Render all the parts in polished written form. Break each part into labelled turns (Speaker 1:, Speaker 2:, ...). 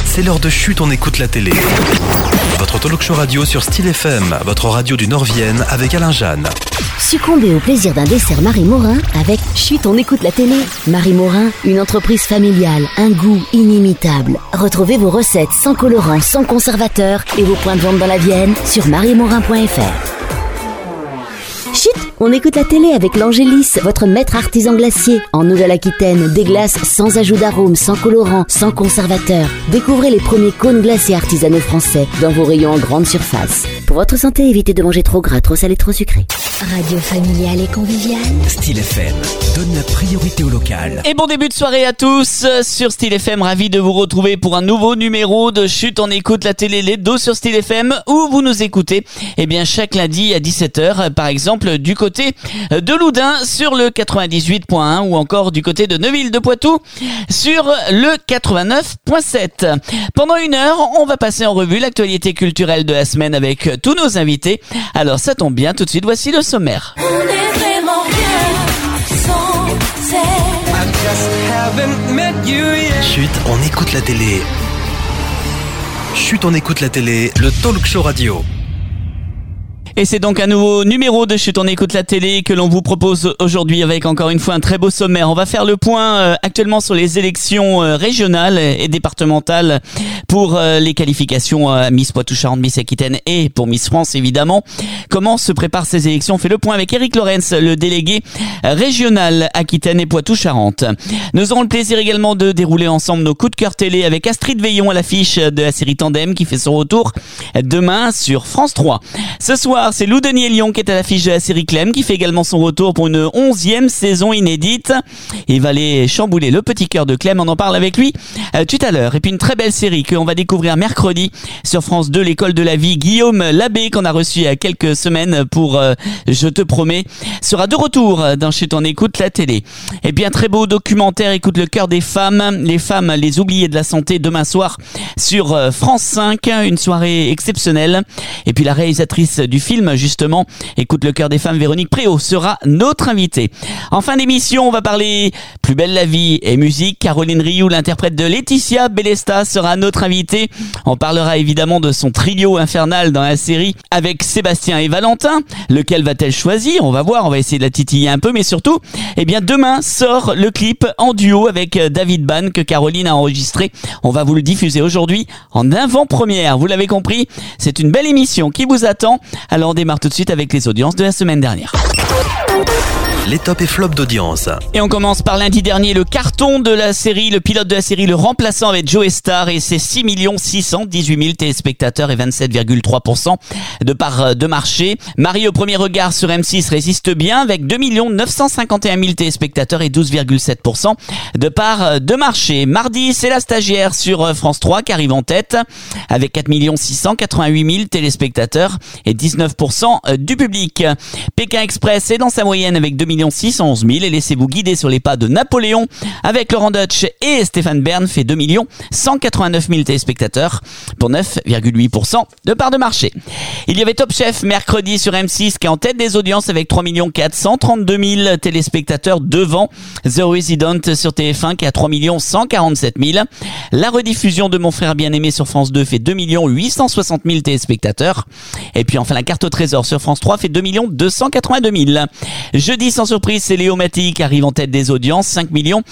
Speaker 1: c'est l'heure de Chut, on écoute la télé. Votre talk show radio sur Style FM, votre radio du Nord-Vienne avec Alain Jeanne.
Speaker 2: Succombez au plaisir d'un dessert Marie Morin avec Chut, on écoute la télé. Marie Morin, une entreprise familiale, un goût inimitable. Retrouvez vos recettes sans colorant, sans conservateur et vos points de vente dans la Vienne sur mariemorin.fr. Chut, on écoute la télé avec l'Angélis, votre maître artisan glacier. En Nouvelle-Aquitaine, des glaces sans ajout d'arôme, sans colorant, sans conservateur. Découvrez les premiers cônes glacés artisanaux français dans vos rayons en grande surface. Pour votre santé, évitez de manger trop gras, trop salé, trop sucré. Radio familiale et conviviale.
Speaker 1: Style FM donne la priorité au local.
Speaker 3: Et bon début de soirée à tous sur Style FM. Ravi de vous retrouver pour un nouveau numéro de Chut, on écoute la télé, les dos sur Style FM, où vous nous écoutez chaque lundi à 17h, par exemple du côté de Loudun sur le 98.1 ou encore du côté de Neuville de Poitou sur le 89.7. Pendant une heure, on va passer en revue l'actualité culturelle de la semaine avec tous nos invités. Alors ça tombe bien, tout de suite voici le sommaire.
Speaker 4: On est vraiment bien sans elle.
Speaker 1: Chut, on écoute la télé. Chut, on écoute la télé, le talk show radio.
Speaker 3: Et c'est donc un nouveau numéro de Chut, on écoute la télé que l'on vous propose aujourd'hui avec encore une fois un très beau sommaire. On va faire le point actuellement sur les élections régionales et départementales pour les qualifications Miss Poitou-Charentes, Miss Aquitaine et pour Miss France évidemment. Comment se préparent ces élections? On fait le point avec Eric Lorenz, le délégué régional Aquitaine et Poitou-Charentes. Nous aurons le plaisir également de dérouler ensemble nos coups de cœur télé avec Astrid Veillon à l'affiche de la série Tandem qui fait son retour demain sur France 3. Ce soir, c'est Lou Denis Lyon qui est à l'affiche de la série Clem qui fait également son retour pour une 11e saison inédite. Il va aller chambouler le petit cœur de Clem, on en parle avec lui tout à l'heure. Et puis une très belle série qu'on va découvrir mercredi sur France 2, l'école de la vie. Guillaume Labbé, qu'on a reçu il y a quelques semaines pour Je te promets, sera de retour dans Chut, on écoute la télé. Et puis un très beau documentaire, écoute le cœur des femmes, les oubliées de la santé, demain soir sur France 5, une soirée exceptionnelle. Et puis la réalisatrice du film justement, écoute le cœur des femmes, Véronique Préau sera notre invitée. En fin d'émission, on va parler Plus belle la vie et musique. Caroline Rioux, l'interprète de Laetitia Bellesta, sera notre invitée. On parlera évidemment de son trio infernal dans la série avec Sébastien et Valentin. Lequel va-t-elle choisir? On va voir, on va essayer de la titiller un peu, mais surtout, demain sort le clip en duo avec David Ban que Caroline a enregistré. On va vous le diffuser aujourd'hui en avant-première. Vous l'avez compris, c'est une belle émission qui vous attend. Alors on démarre tout de suite avec les audiences de la semaine dernière.
Speaker 1: Les tops et flops d'audience.
Speaker 3: Et on commence par lundi dernier, le carton de la série, le pilote de la série Le Remplaçant avec Joe Star et ses 6 618 000 téléspectateurs et 27,3% de part de marché. Marie au premier regard sur M6 résiste bien avec 2 951 000 téléspectateurs et 12,7% de part de marché. Mardi, c'est La Stagiaire sur France 3 qui arrive en tête avec 4 688 000 téléspectateurs et 19% du public. Pékin Express est dans sa moyenne avec 2 611 000 et laissez-vous guider sur les pas de Napoléon avec Laurent Deutsch et Stéphane Bern fait 2 189 000 téléspectateurs pour 9,8% de part de marché. Il y avait Top Chef mercredi sur M6 qui est en tête des audiences avec 3 432 000 téléspectateurs devant The Resident sur TF1 qui a 3 147 000. La rediffusion de Mon Frère Bien-Aimé sur France 2 fait 2 860 000 téléspectateurs. Et puis enfin la carte au trésor sur France 3 fait 2 282 000. Jeudi, sans surprise, c'est Léo Mattei qui arrive en tête des audiences, 5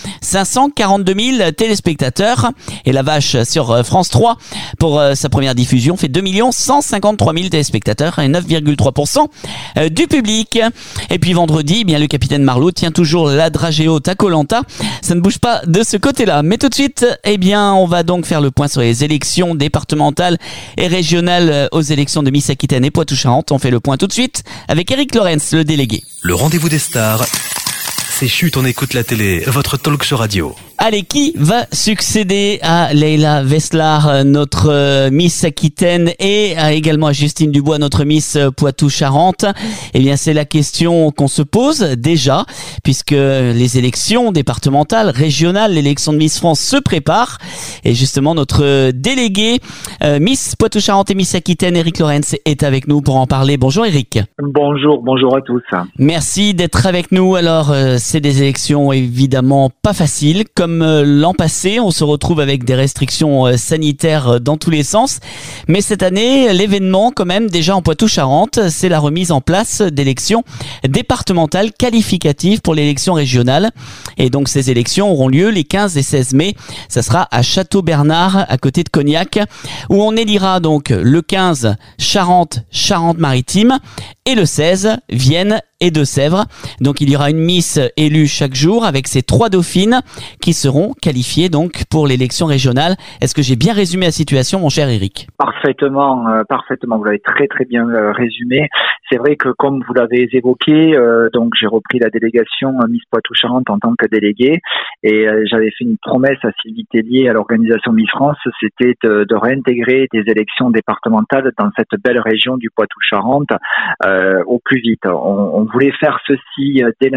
Speaker 3: 542 000 téléspectateurs. Et La Vache sur France 3 pour sa première diffusion fait 2 153 000 téléspectateurs et 9,3% du public. Et puis vendredi, le capitaine Marlowe tient toujours la dragée haute à Koh-Lanta. Ça ne bouge pas de ce côté-là. Mais tout de suite, on va donc faire le point sur les élections départementales et régionales aux élections de Miss Aquitaine et Poitou-Charentes. On fait le point tout de suite avec Eric Lorenz, le délégué.
Speaker 1: Le rendez-vous des stars, c'est Chut, on écoute la télé, votre talk show radio.
Speaker 3: Allez, qui va succéder à Leila Veslar, notre Miss Aquitaine, et également à Justine Dubois, notre Miss Poitou-Charentes? C'est la question qu'on se pose déjà, puisque les élections départementales, régionales, l'élection de Miss France se prépare. Et justement, notre délégué Miss Poitou-Charentes et Miss Aquitaine, Eric Lorenz, est avec nous pour en parler. Bonjour Eric.
Speaker 5: Bonjour à tous.
Speaker 3: Merci d'être avec nous. Alors, c'est des élections évidemment pas faciles, comme comme l'an passé, on se retrouve avec des restrictions sanitaires dans tous les sens. Mais cette année, l'événement quand même déjà en Poitou-Charentes, c'est la remise en place d'élections départementales qualificatives pour l'élection régionale. Et donc ces élections auront lieu les 15 et 16 mai. Ça sera à Château-Bernard, à côté de Cognac, où on élira donc le 15 Charente-Maritime et le 16 Vienne et Deux-Sèvres. Donc il y aura une Miss élue chaque jour avec ses 3 dauphines qui seront qualifiées donc pour l'élection régionale. Est-ce que j'ai bien résumé la situation, mon cher Eric ?
Speaker 5: Parfaitement. Vous l'avez très très bien résumé. C'est vrai que comme vous l'avez évoqué, donc j'ai repris la délégation Miss Poitou-Charentes en tant que délégué et j'avais fait une promesse à Sylvie Tellier à l'organisation Miss France, c'était de réintégrer des élections départementales dans cette belle région du Poitou-Charentes au plus vite. On voulait faire ceci dès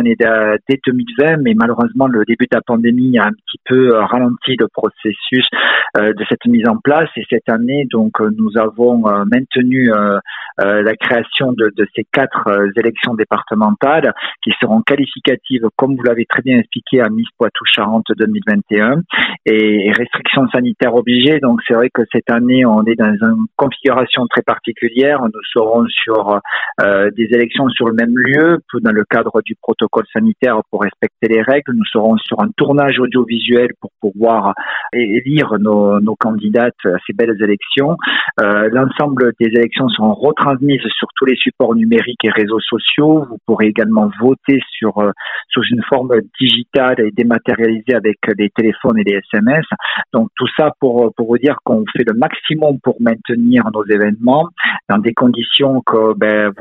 Speaker 5: 2020, mais malheureusement le début de la pandémie a un petit peu ralenti le processus de cette mise en place. Et cette année, donc, nous avons maintenu la création de ces 4 élections départementales qui seront qualificatives, comme vous l'avez très bien expliqué, à Miss Poitou-Charentes 2021 et restrictions sanitaires obligées. Donc, c'est vrai que cette année, on est dans une configuration très particulière. Nous serons sur des élections sur le même lieu, dans le cadre du protocole sanitaire pour respecter les règles. Nous serons sur un tournage audiovisuel pour pouvoir élire nos candidates à ces belles élections. L'ensemble des élections seront retransmises sur tous les supports numériques et réseaux sociaux. Vous pourrez également voter sous une forme digitale et dématérialisée avec les téléphones et les SMS. Donc tout ça pour vous dire qu'on fait le maximum pour maintenir nos événements dans des conditions que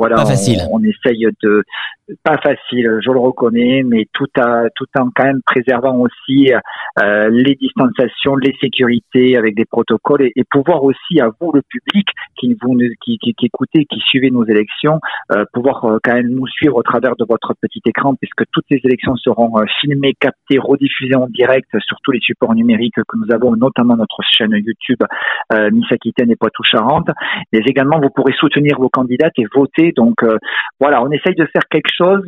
Speaker 5: on essaye de pas facile, je le reconnais, mais tout en quand même préservant aussi les distanciations, les sécurités avec des protocoles et pouvoir aussi à vous le public qui écoutez, qui suivez nos élections, pouvoir quand même nous suivre au travers de votre petit écran, puisque toutes les élections seront filmées, captées, rediffusées en direct sur tous les supports numériques que nous avons, notamment notre chaîne YouTube Miss Aquitaine et Poitou-Charentes. Mais également vous pourrez soutenir vos candidates et voter. Donc on essaye de faire quelque chose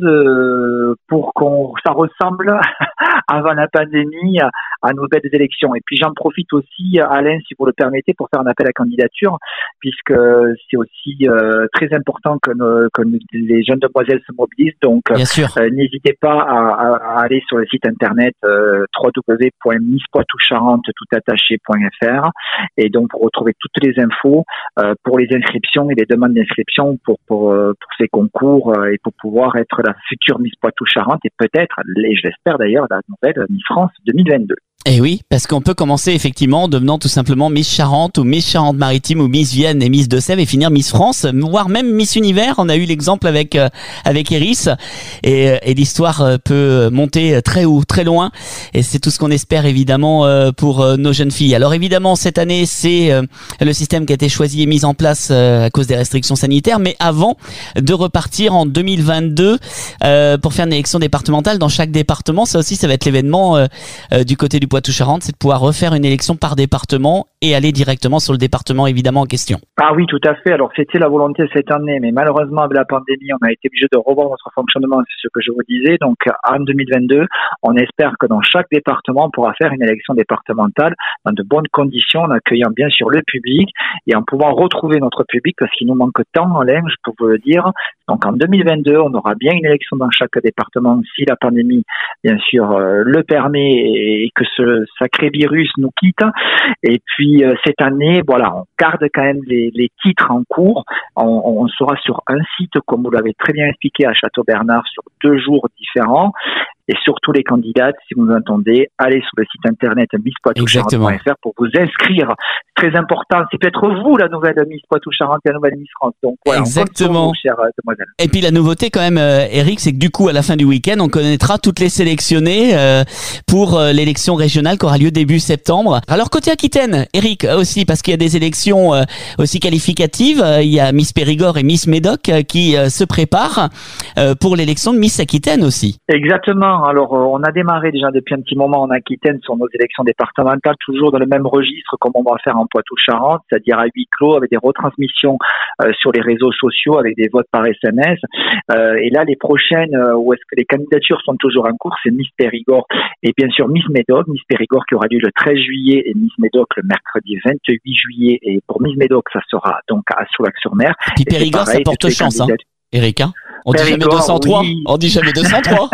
Speaker 5: pour ça ressemble avant la pandémie à nos belles élections. Et puis j'en profite aussi, Alain, si vous le permettez, pour faire un appel à candidature, puisque c'est aussi très important que les jeunes demoiselles se mobilisent. Donc n'hésitez pas à aller sur le site internet www.misspoitoucharentes.fr et donc pour retrouver toutes les infos pour les inscriptions et les demandes d'inscription pour ces concours et pour pouvoir être la future Miss Poitou-Charentes et peut-être, et je l'espère d'ailleurs, la nouvelle Miss France 2022.
Speaker 3: Et oui, parce qu'on peut commencer effectivement en devenant tout simplement Miss Charente ou Miss Charente-Maritime ou Miss Vienne et Miss Deux-Sèvres et finir Miss France, voire même Miss Univers. On a eu l'exemple avec Iris et l'histoire peut monter très haut, très loin et c'est tout ce qu'on espère évidemment pour nos jeunes filles. Alors évidemment cette année c'est le système qui a été choisi et mis en place à cause des restrictions sanitaires, mais avant de repartir en 2022 pour faire une élection départementale dans chaque département, ça aussi ça va être l'événement du côté du Poitou-Charentes, c'est de pouvoir refaire une élection par département et aller directement sur le département évidemment en question.
Speaker 5: Ah oui, tout à fait. Alors c'était la volonté cette année, mais malheureusement avec la pandémie, on a été obligé de revoir notre fonctionnement, c'est ce que je vous disais. Donc en 2022, on espère que dans chaque département, on pourra faire une élection départementale dans de bonnes conditions, en accueillant bien sûr le public et en pouvant retrouver notre public parce qu'il nous manque tant, Alain, je peux vous le dire. Donc en 2022, on aura bien une élection dans chaque département si la pandémie, bien sûr, le permet et que ce sacré virus nous quitte. Et puis cette année, on garde quand même les titres en cours. On sera sur un site, comme vous l'avez très bien expliqué, à Château-Bernard, sur 2 jours différents. Et surtout les candidates, si vous m'entendez, allez sur le site internet misspoitoucharentes.fr pour vous inscrire. C'est très important. C'est peut-être vous la nouvelle Miss Poitou-Charentes et la nouvelle Miss France. Donc voilà,
Speaker 3: exactement.
Speaker 5: On compte sur vous, chères demoiselles.
Speaker 3: Et puis la nouveauté quand même, Eric, c'est que du coup à la fin du week-end, on connaîtra toutes les sélectionnées pour l'élection régionale qui aura lieu début septembre. Alors côté Aquitaine, Eric aussi, parce qu'il y a des élections aussi qualificatives, il y a Miss Périgord et Miss Médoc qui se préparent pour l'élection de Miss Aquitaine aussi.
Speaker 5: Exactement. Effectivement, alors on a démarré déjà depuis un petit moment en Aquitaine sur nos élections départementales, toujours dans le même registre comme on va faire en Poitou-Charentes, c'est-à-dire à huis clos avec des retransmissions sur les réseaux sociaux, avec des votes par SMS. Et là, les prochaines, où est-ce que les candidatures sont toujours en cours, c'est Miss Périgord et bien sûr Miss Médoc. Miss Périgord qui aura lieu le 13 juillet et Miss Médoc le mercredi 28 juillet. Et pour Miss Médoc, ça sera donc à Soulac-sur-Mer.
Speaker 3: Puis Périgord, ça porte chance, hein, Eric, hein. On dit jamais 203. Oui. On dit jamais 203.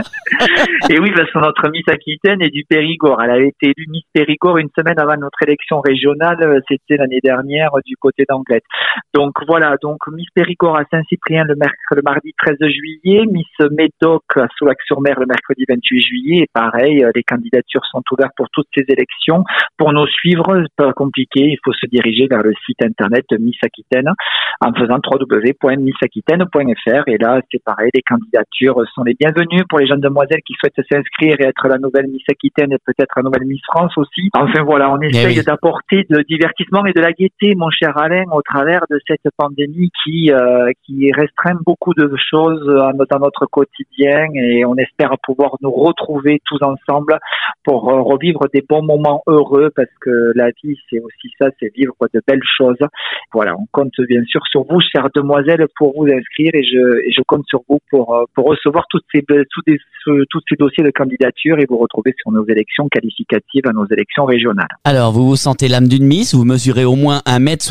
Speaker 5: Et oui, parce que notre Miss Aquitaine est du Périgord. Elle avait été élue Miss Périgord une semaine avant notre élection régionale. C'était l'année dernière du côté d'Anglette. Donc voilà. Donc Miss Périgord à Saint-Cyprien le mardi 13 juillet. Miss Médoc à Soulac-sur-Mer le mercredi 28 juillet. Et pareil, les candidatures sont ouvertes pour toutes ces élections. Pour nous suivre, c'est pas compliqué. Il faut se diriger vers le site internet de Miss Aquitaine en faisant www.missaquitaine.fr. Et là, c'est pareil, les candidatures sont les bienvenues pour les jeunes demoiselles qui souhaitent s'inscrire et être la nouvelle Miss Aquitaine et peut-être la nouvelle Miss France aussi. Enfin voilà, on essaye d'apporter de divertissement et de la gaieté, mon cher Alain, au travers de cette pandémie qui restreint beaucoup de choses dans notre quotidien, et on espère pouvoir nous retrouver tous ensemble pour revivre des bons moments heureux, parce que la vie, c'est aussi ça, c'est vivre de belles choses. Voilà, on compte bien sûr sur vous, chères demoiselles, pour vous inscrire, et je compte sur vous pour recevoir tous ces dossiers de candidature et vous retrouver sur nos élections qualificatives à nos élections régionales.
Speaker 3: Alors, vous vous sentez l'âme d'une Miss, vous mesurez au moins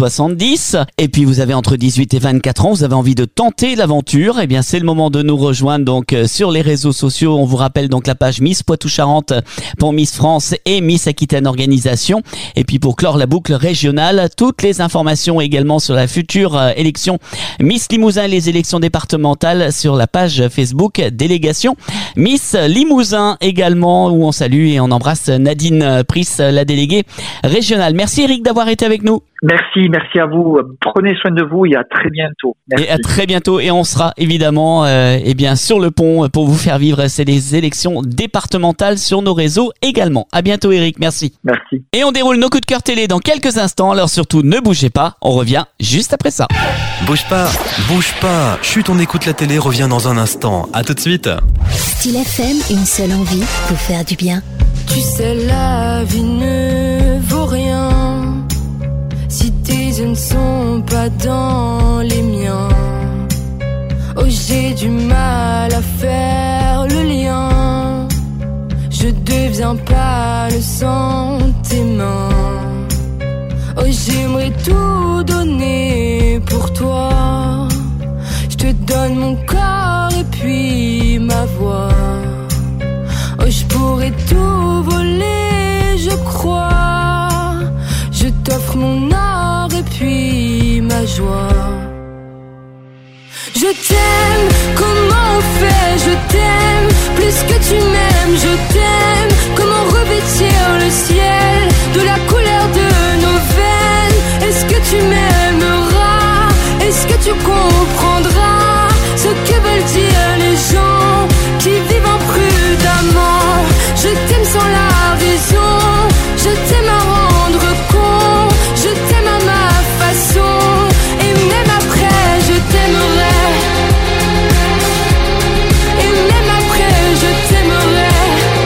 Speaker 3: 1m70 et puis vous avez entre 18 et 24 ans, vous avez envie de tenter l'aventure. Eh bien, c'est le moment de nous rejoindre donc sur les réseaux sociaux. On vous rappelle donc la page Miss Poitou-Charentes pour Miss France et Miss Aquitaine Organisation. Et puis pour clore la boucle régionale, toutes les informations également sur la future élection Miss Limousin et les élections départementales sur la page Facebook Délégation Miss Limousin également, où on salue et on embrasse Nadine Price, la déléguée régionale. Merci Eric d'avoir été avec nous.
Speaker 5: Merci à vous. Prenez soin de vous et à très bientôt. Merci.
Speaker 3: Et à très bientôt, et on sera évidemment sur le pont pour vous faire vivre ces élections départementales sur nos réseaux également. À bientôt Eric, merci.
Speaker 5: Merci.
Speaker 3: Et on déroule nos coups de cœur télé dans quelques instants, alors surtout ne bougez pas, on revient juste après ça.
Speaker 1: Bouge pas. Chut, on écoute la télé, revient dans un instant. À tout de suite.
Speaker 2: Style FM, une seule envie, vous faire du bien.
Speaker 4: Tu sais, la vie ne vaut rien si tes yeux ne sont pas dans les miens. Oh, j'ai du mal à faire le lien. Je deviens pâle sans tes mains. Oh, j'aimerais tout donner pour toi. Je te donne mon corps et puis ma voix. Oh, je pourrais tout voler, je crois. Je t'offre mon or et puis ma joie. Je t'aime, comment on fait? Je t'aime, plus que tu m'aimes, je t'aime. Comment revêtir le ciel de la couleur de nos veines? Est-ce que tu m'aimeras? Est-ce que tu comprendras ce que veulent dire les gens qui vivent imprudemment? Je t'aime sans la raison, je t'aime à rendre compte, je t'aime à ma façon, et même après je t'aimerai, et même après je t'aimerai.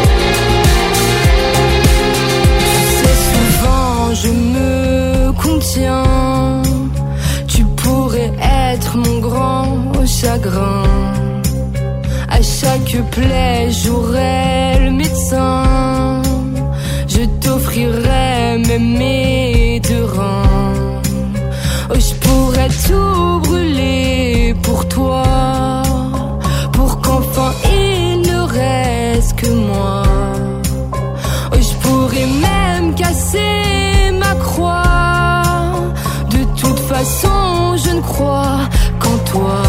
Speaker 4: Tu sais, souvent je me contiens, tu pourrais être mon grand chagrin. À chaque plaie j'aurai le médecin, je t'offrirai même mes deux reins. Oh, je pourrais tout brûler pour toi, pour qu'enfin il ne reste que moi. Oh, je pourrais même casser ma croix. De toute façon je ne crois qu'en toi.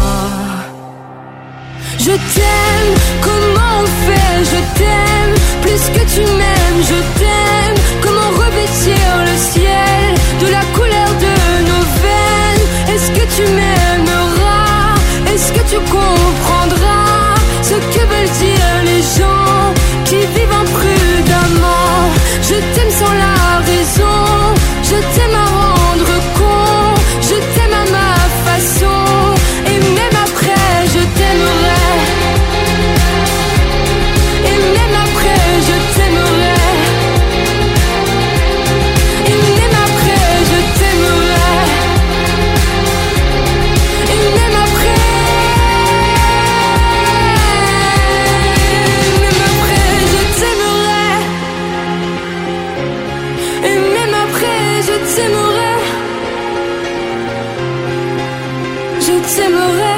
Speaker 4: Je t'aime, comment on fait? Je t'aime, plus que tu m'aimes, je t'aime. Comment revêtir le ciel de la couleur de nos veines? Est-ce que tu m'aimeras? Est-ce que tu comprendras ce que veulent dire les gens qui vivent imprudemment? Je t'aime sans la raison, je t'aime à rendre compte, je t'aime à ma façon, et même après je t'aimerai. Et Et même après je t'aimerai. Je t'aimerai.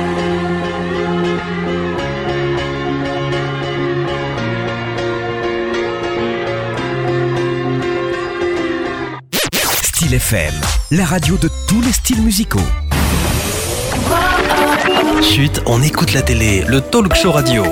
Speaker 1: Style FM, la radio de tous les styles musicaux. Chut, on écoute la télé, le talk show radio.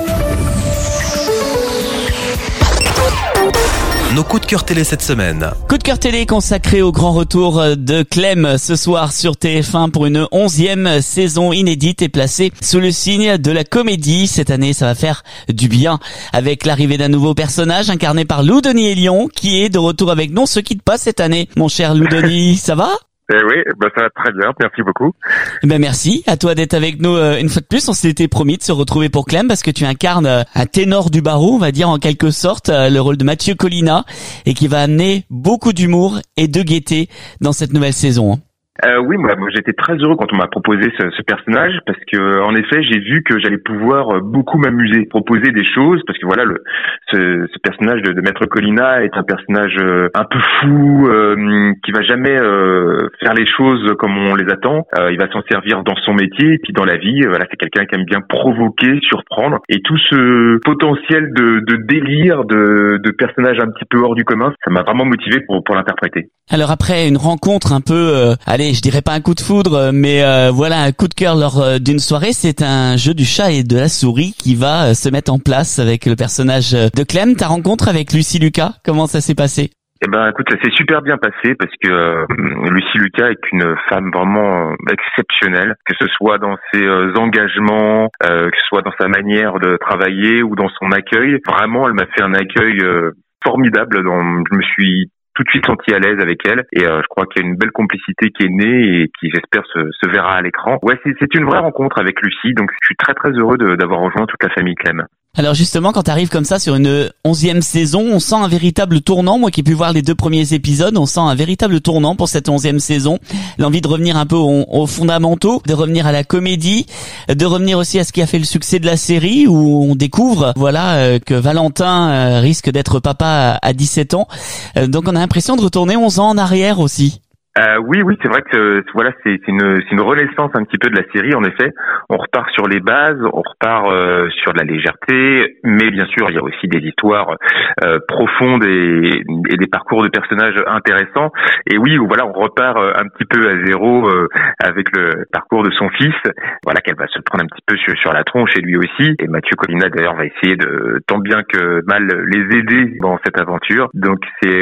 Speaker 1: Nos coups de cœur télé cette semaine.
Speaker 3: Coup de cœur télé consacré au grand retour de Clem ce soir sur TF1 pour une 11e saison inédite et placée sous le signe de la comédie. Cette année, ça va faire du bien avec l'arrivée d'un nouveau personnage incarné par Lou Denis-Elion qui est de retour avec nous. On se quitte pas cette année. Mon cher Lou Denis, ça va ?
Speaker 6: Oui, ça va très bien, merci beaucoup.
Speaker 3: Merci à toi d'être avec nous une fois de plus. On s'était promis de se retrouver pour Clem parce que tu incarnes un ténor du barreau, on va dire en quelque sorte, le rôle de Mathieu Collina et qui va amener beaucoup d'humour et de gaieté dans cette nouvelle saison.
Speaker 6: Oui, moi j'étais très heureux quand on m'a proposé ce personnage parce que en effet j'ai vu que j'allais pouvoir beaucoup m'amuser, proposer des choses parce que voilà ce personnage de Maître Collina est un personnage un peu fou qui va jamais faire les choses comme on les attend. Il va s'en servir dans son métier et puis dans la vie. Voilà, c'est quelqu'un qui aime bien provoquer, surprendre et tout ce potentiel de délire de personnage un petit peu hors du commun, ça m'a vraiment motivé pour l'interpréter.
Speaker 3: Alors après une rencontre un peu, je dirais pas un coup de foudre, mais voilà un coup de cœur lors d'une soirée, c'est un jeu du chat et de la souris qui va se mettre en place avec le personnage de Clem. Ta rencontre avec Lucie Lucas, comment ça s'est passé ?
Speaker 6: Écoute, ça s'est super bien passé parce que Lucie Lucas est une femme vraiment exceptionnelle, que ce soit dans ses engagements, que ce soit dans sa manière de travailler ou dans son accueil. Vraiment, elle m'a fait un accueil formidable. Je me suis tout de suite senti à l'aise avec elle et je crois qu'il y a une belle complicité qui est née et qui j'espère se verra à l'écran. Ouais, c'est une vraie rencontre avec Lucie, donc je suis très très heureux d'avoir rejoint toute la famille Clem.
Speaker 3: Alors justement, quand tu arrives comme ça sur une 11e saison, on sent un véritable tournant. Moi qui ai pu voir les 2 premiers épisodes, on sent un véritable tournant pour cette 11e saison. L'envie de revenir un peu aux fondamentaux, de revenir à la comédie, de revenir aussi à ce qui a fait le succès de la série où on découvre que Valentin risque d'être papa à 17 ans. Donc on a l'impression de retourner 11 ans en arrière aussi.
Speaker 6: Oui, c'est vrai que voilà, c'est une renaissance un petit peu de la série. En effet, on repart sur les bases, on repart sur de la légèreté, mais bien sûr, il y a aussi des histoires profondes et des parcours de personnages intéressants. Et oui, voilà, on repart un petit peu à zéro avec le parcours de son fils. Voilà, qu'elle va se prendre un petit peu sur la tronche et lui aussi. Et Mathieu Collina d'ailleurs va essayer de tant bien que mal les aider dans cette aventure. Donc c'est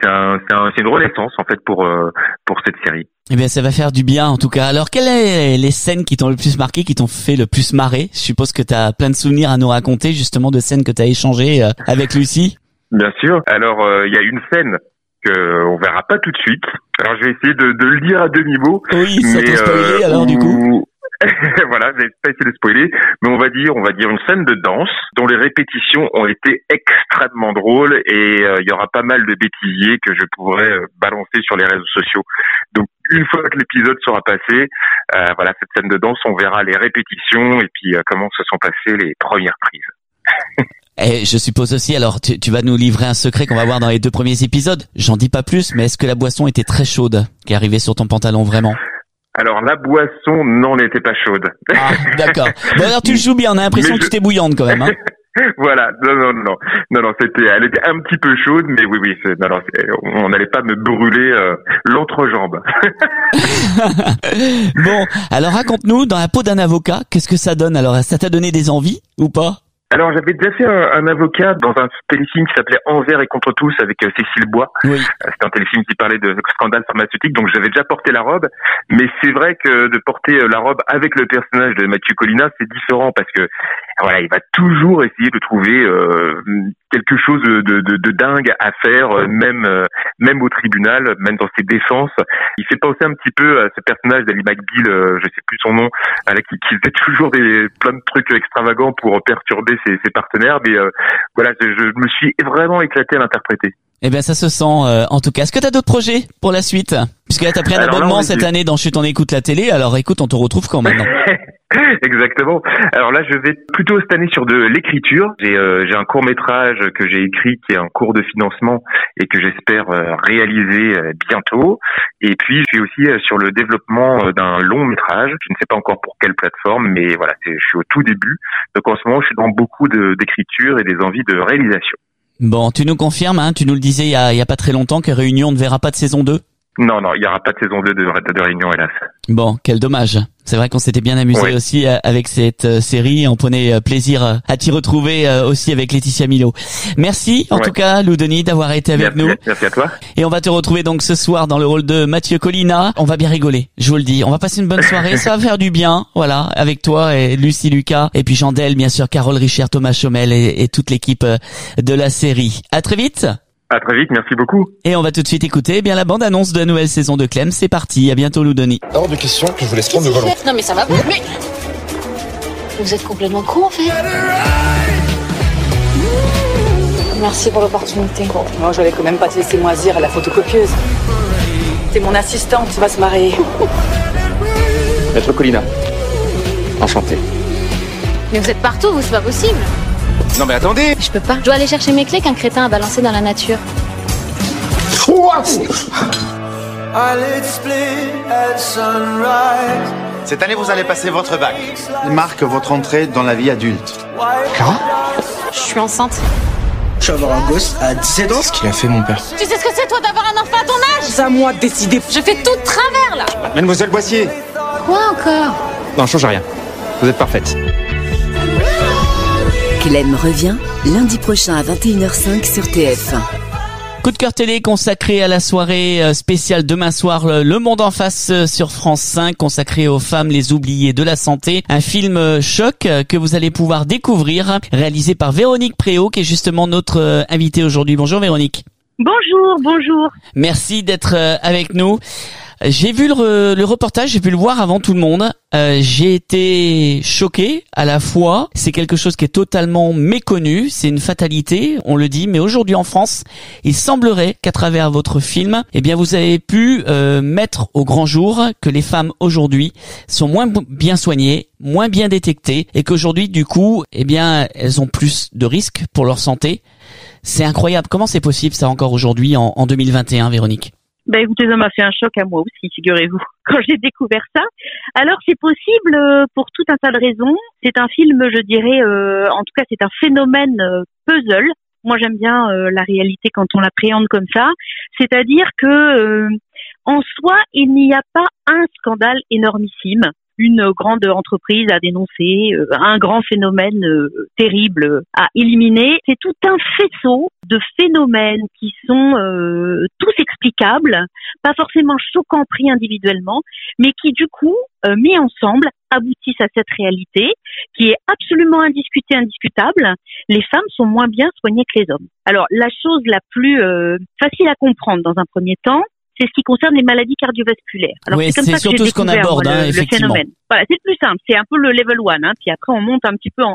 Speaker 6: une renaissance en fait pour cette série.
Speaker 3: Eh bien, ça va faire du bien en tout cas. Alors, quelles sont les scènes qui t'ont le plus marqué, qui t'ont fait le plus marrer ? Je suppose que t'as plein de souvenirs à nous raconter, justement, de scènes que t'as échangées avec Lucie.
Speaker 6: Bien sûr. Alors, il y a une scène qu'on verra pas tout de suite. Alors, je vais essayer de le dire à demi-mot.
Speaker 3: Oui, ça t'a spoilé alors du coup.
Speaker 6: Voilà, je vais pas essayer de spoiler, mais on va dire une scène de danse dont les répétitions ont été extrêmement drôles et il y aura pas mal de bêtisiers que je pourrais balancer sur les réseaux sociaux. Donc une fois que l'épisode sera passé, voilà, cette scène de danse, on verra les répétitions et puis comment se sont passées les premières prises.
Speaker 3: Et je suppose aussi, alors tu vas nous livrer un secret qu'on va voir dans les 2 premiers épisodes. J'en dis pas plus, mais est-ce que la boisson était très chaude qui est arrivée sur ton pantalon vraiment ?
Speaker 6: Alors la boisson n'en était pas chaude.
Speaker 3: Ah, d'accord. Bon alors tu le joues bien, on a l'impression que tu t'es bouillante quand même. Hein.
Speaker 6: Voilà, non, elle était un petit peu chaude, mais oui, on n'allait pas me brûler l'entrejambe.
Speaker 3: Bon, alors raconte-nous, dans la peau d'un avocat, qu'est-ce que ça donne ? Alors, ça t'a donné des envies ou pas ?
Speaker 6: Alors, j'avais déjà fait un avocat dans un téléfilm qui s'appelait Envers et contre tous avec Cécile Bois. Oui. C'était un téléfilm qui parlait de scandale pharmaceutique, donc j'avais déjà porté la robe. Mais c'est vrai que de porter la robe avec le personnage de Mathieu Collina, c'est différent parce que voilà, il va toujours essayer de trouver quelque chose de dingue à faire, même au tribunal, même dans ses défenses. Il fait penser un petit peu à ce personnage d'Ally McBeal, je sais plus son nom, qui faisait toujours plein de trucs extravagants pour perturber ses partenaires. Mais voilà, je me suis vraiment éclaté à l'interpréter.
Speaker 3: Eh bien, ça se sent, en tout cas. Est-ce que t'as d'autres projets pour la suite? Puisque là, t'as pris un abonnement cette année dans Chut, on écoute la télé. Alors, écoute, on te retrouve quand maintenant?
Speaker 6: Exactement. Alors là, je vais plutôt cette année sur de l'écriture. J'ai un court-métrage que j'ai écrit qui est un cours de financement et que j'espère réaliser bientôt. Et puis, je suis aussi sur le développement d'un long-métrage. Je ne sais pas encore pour quelle plateforme, mais voilà, je suis au tout début. Donc en ce moment, je suis dans beaucoup d'écriture et des envies de réalisation.
Speaker 3: Bon, tu nous confirmes, hein, tu nous le disais il y a pas très longtemps que Réunion ne verra pas de saison 2?
Speaker 6: Non, il n'y aura pas de saison 2 de Réunion, hélas.
Speaker 3: Bon, quel dommage. C'est vrai qu'on s'était bien amusé aussi avec cette série. On prenait plaisir à t'y retrouver aussi avec Laetitia Milo. Merci en tout cas, Lou Denis, d'avoir été avec nous.
Speaker 6: Merci à toi.
Speaker 3: Et on va te retrouver donc ce soir dans le rôle de Mathieu Collina. On va bien rigoler, je vous le dis. On va passer une bonne soirée, ça va faire du bien, voilà, avec toi et Lucie Lucas. Et puis Jean-Del, bien sûr, Carole Richard, Thomas Chomel et toute l'équipe de la série. À très vite.
Speaker 6: À très vite, merci beaucoup.
Speaker 3: Et on va tout de suite écouter bien la bande-annonce de la nouvelle saison de Clem. C'est parti, à bientôt Lou Denis.
Speaker 7: Hors de question que je vous laisse prendre le volant.
Speaker 8: Non mais ça va pas. Mais vous êtes complètement con en fait. Merci pour l'opportunité.
Speaker 9: Moi, j'allais quand même pas te laisser moisir à la photocopieuse. T'es mon assistante, tu vas se marier.
Speaker 7: Maître Collina. Enchanté.
Speaker 8: Mais vous êtes partout, vous, c'est pas possible.
Speaker 7: Non mais attendez.
Speaker 8: Je peux pas. Je dois aller chercher mes clés qu'un crétin a balancé dans la nature.
Speaker 10: Cette année, vous allez passer votre bac. Il marque votre entrée dans la vie adulte.
Speaker 7: Clara ?
Speaker 8: Je suis enceinte.
Speaker 10: Je vais avoir un gosse à 17 ans.
Speaker 7: Ce qu'il a fait, mon père.
Speaker 8: Tu sais ce que c'est, toi, d'avoir un enfant à ton âge?
Speaker 9: C'est à moi de décider.
Speaker 8: Je fais tout de travers, là.
Speaker 10: Mademoiselle Boissier.
Speaker 8: Quoi encore?
Speaker 7: Non, change rien. Vous êtes parfaite.
Speaker 2: Clem revient lundi prochain à 21h05 sur TF1.
Speaker 3: Coup de cœur télé consacré à la soirée spéciale demain soir, Le Monde en face sur France 5, consacré aux femmes les oubliées de la santé. Un film choc que vous allez pouvoir découvrir, réalisé par Véronique Préau, qui est justement notre invitée aujourd'hui. Bonjour Véronique.
Speaker 11: Bonjour.
Speaker 3: Merci d'être avec nous. J'ai vu le reportage, j'ai pu le voir avant tout le monde. J'ai été choqué à la fois. C'est quelque chose qui est totalement méconnu. C'est une fatalité, on le dit. Mais aujourd'hui en France, il semblerait qu'à travers votre film, eh bien, vous avez pu mettre au grand jour que les femmes aujourd'hui sont moins bien soignées, moins bien détectées, et qu'aujourd'hui, du coup, eh bien, elles ont plus de risques pour leur santé. C'est incroyable. Comment c'est possible ça encore aujourd'hui en 2021, Véronique?
Speaker 11: Écoutez, ça m'a fait un choc à moi aussi, figurez-vous, quand j'ai découvert ça. Alors, c'est possible pour tout un tas de raisons. C'est un film, je dirais, en tout cas, c'est un phénomène puzzle. Moi, j'aime bien la réalité quand on l'appréhende comme ça. C'est-à-dire que, en soi, il n'y a pas un scandale énormissime. Une grande entreprise à dénoncer, un grand phénomène terrible à éliminer. C'est tout un faisceau de phénomènes qui sont tous explicables, pas forcément choquants pris individuellement, mais qui du coup, mis ensemble, aboutissent à cette réalité qui est absolument indiscutée, indiscutable. Les femmes sont moins bien soignées que les hommes. Alors, la chose la plus facile à comprendre dans un premier temps, c'est ce qui concerne les maladies cardiovasculaires. Alors,
Speaker 3: oui,
Speaker 11: c'est comme ça
Speaker 3: surtout
Speaker 11: que j'ai
Speaker 3: ce qu'on
Speaker 11: découvert,
Speaker 3: aborde,
Speaker 11: moi, le
Speaker 3: effectivement.
Speaker 11: phénomène. Voilà, c'est le plus simple. C'est un peu le level 1, puis après on monte un petit peu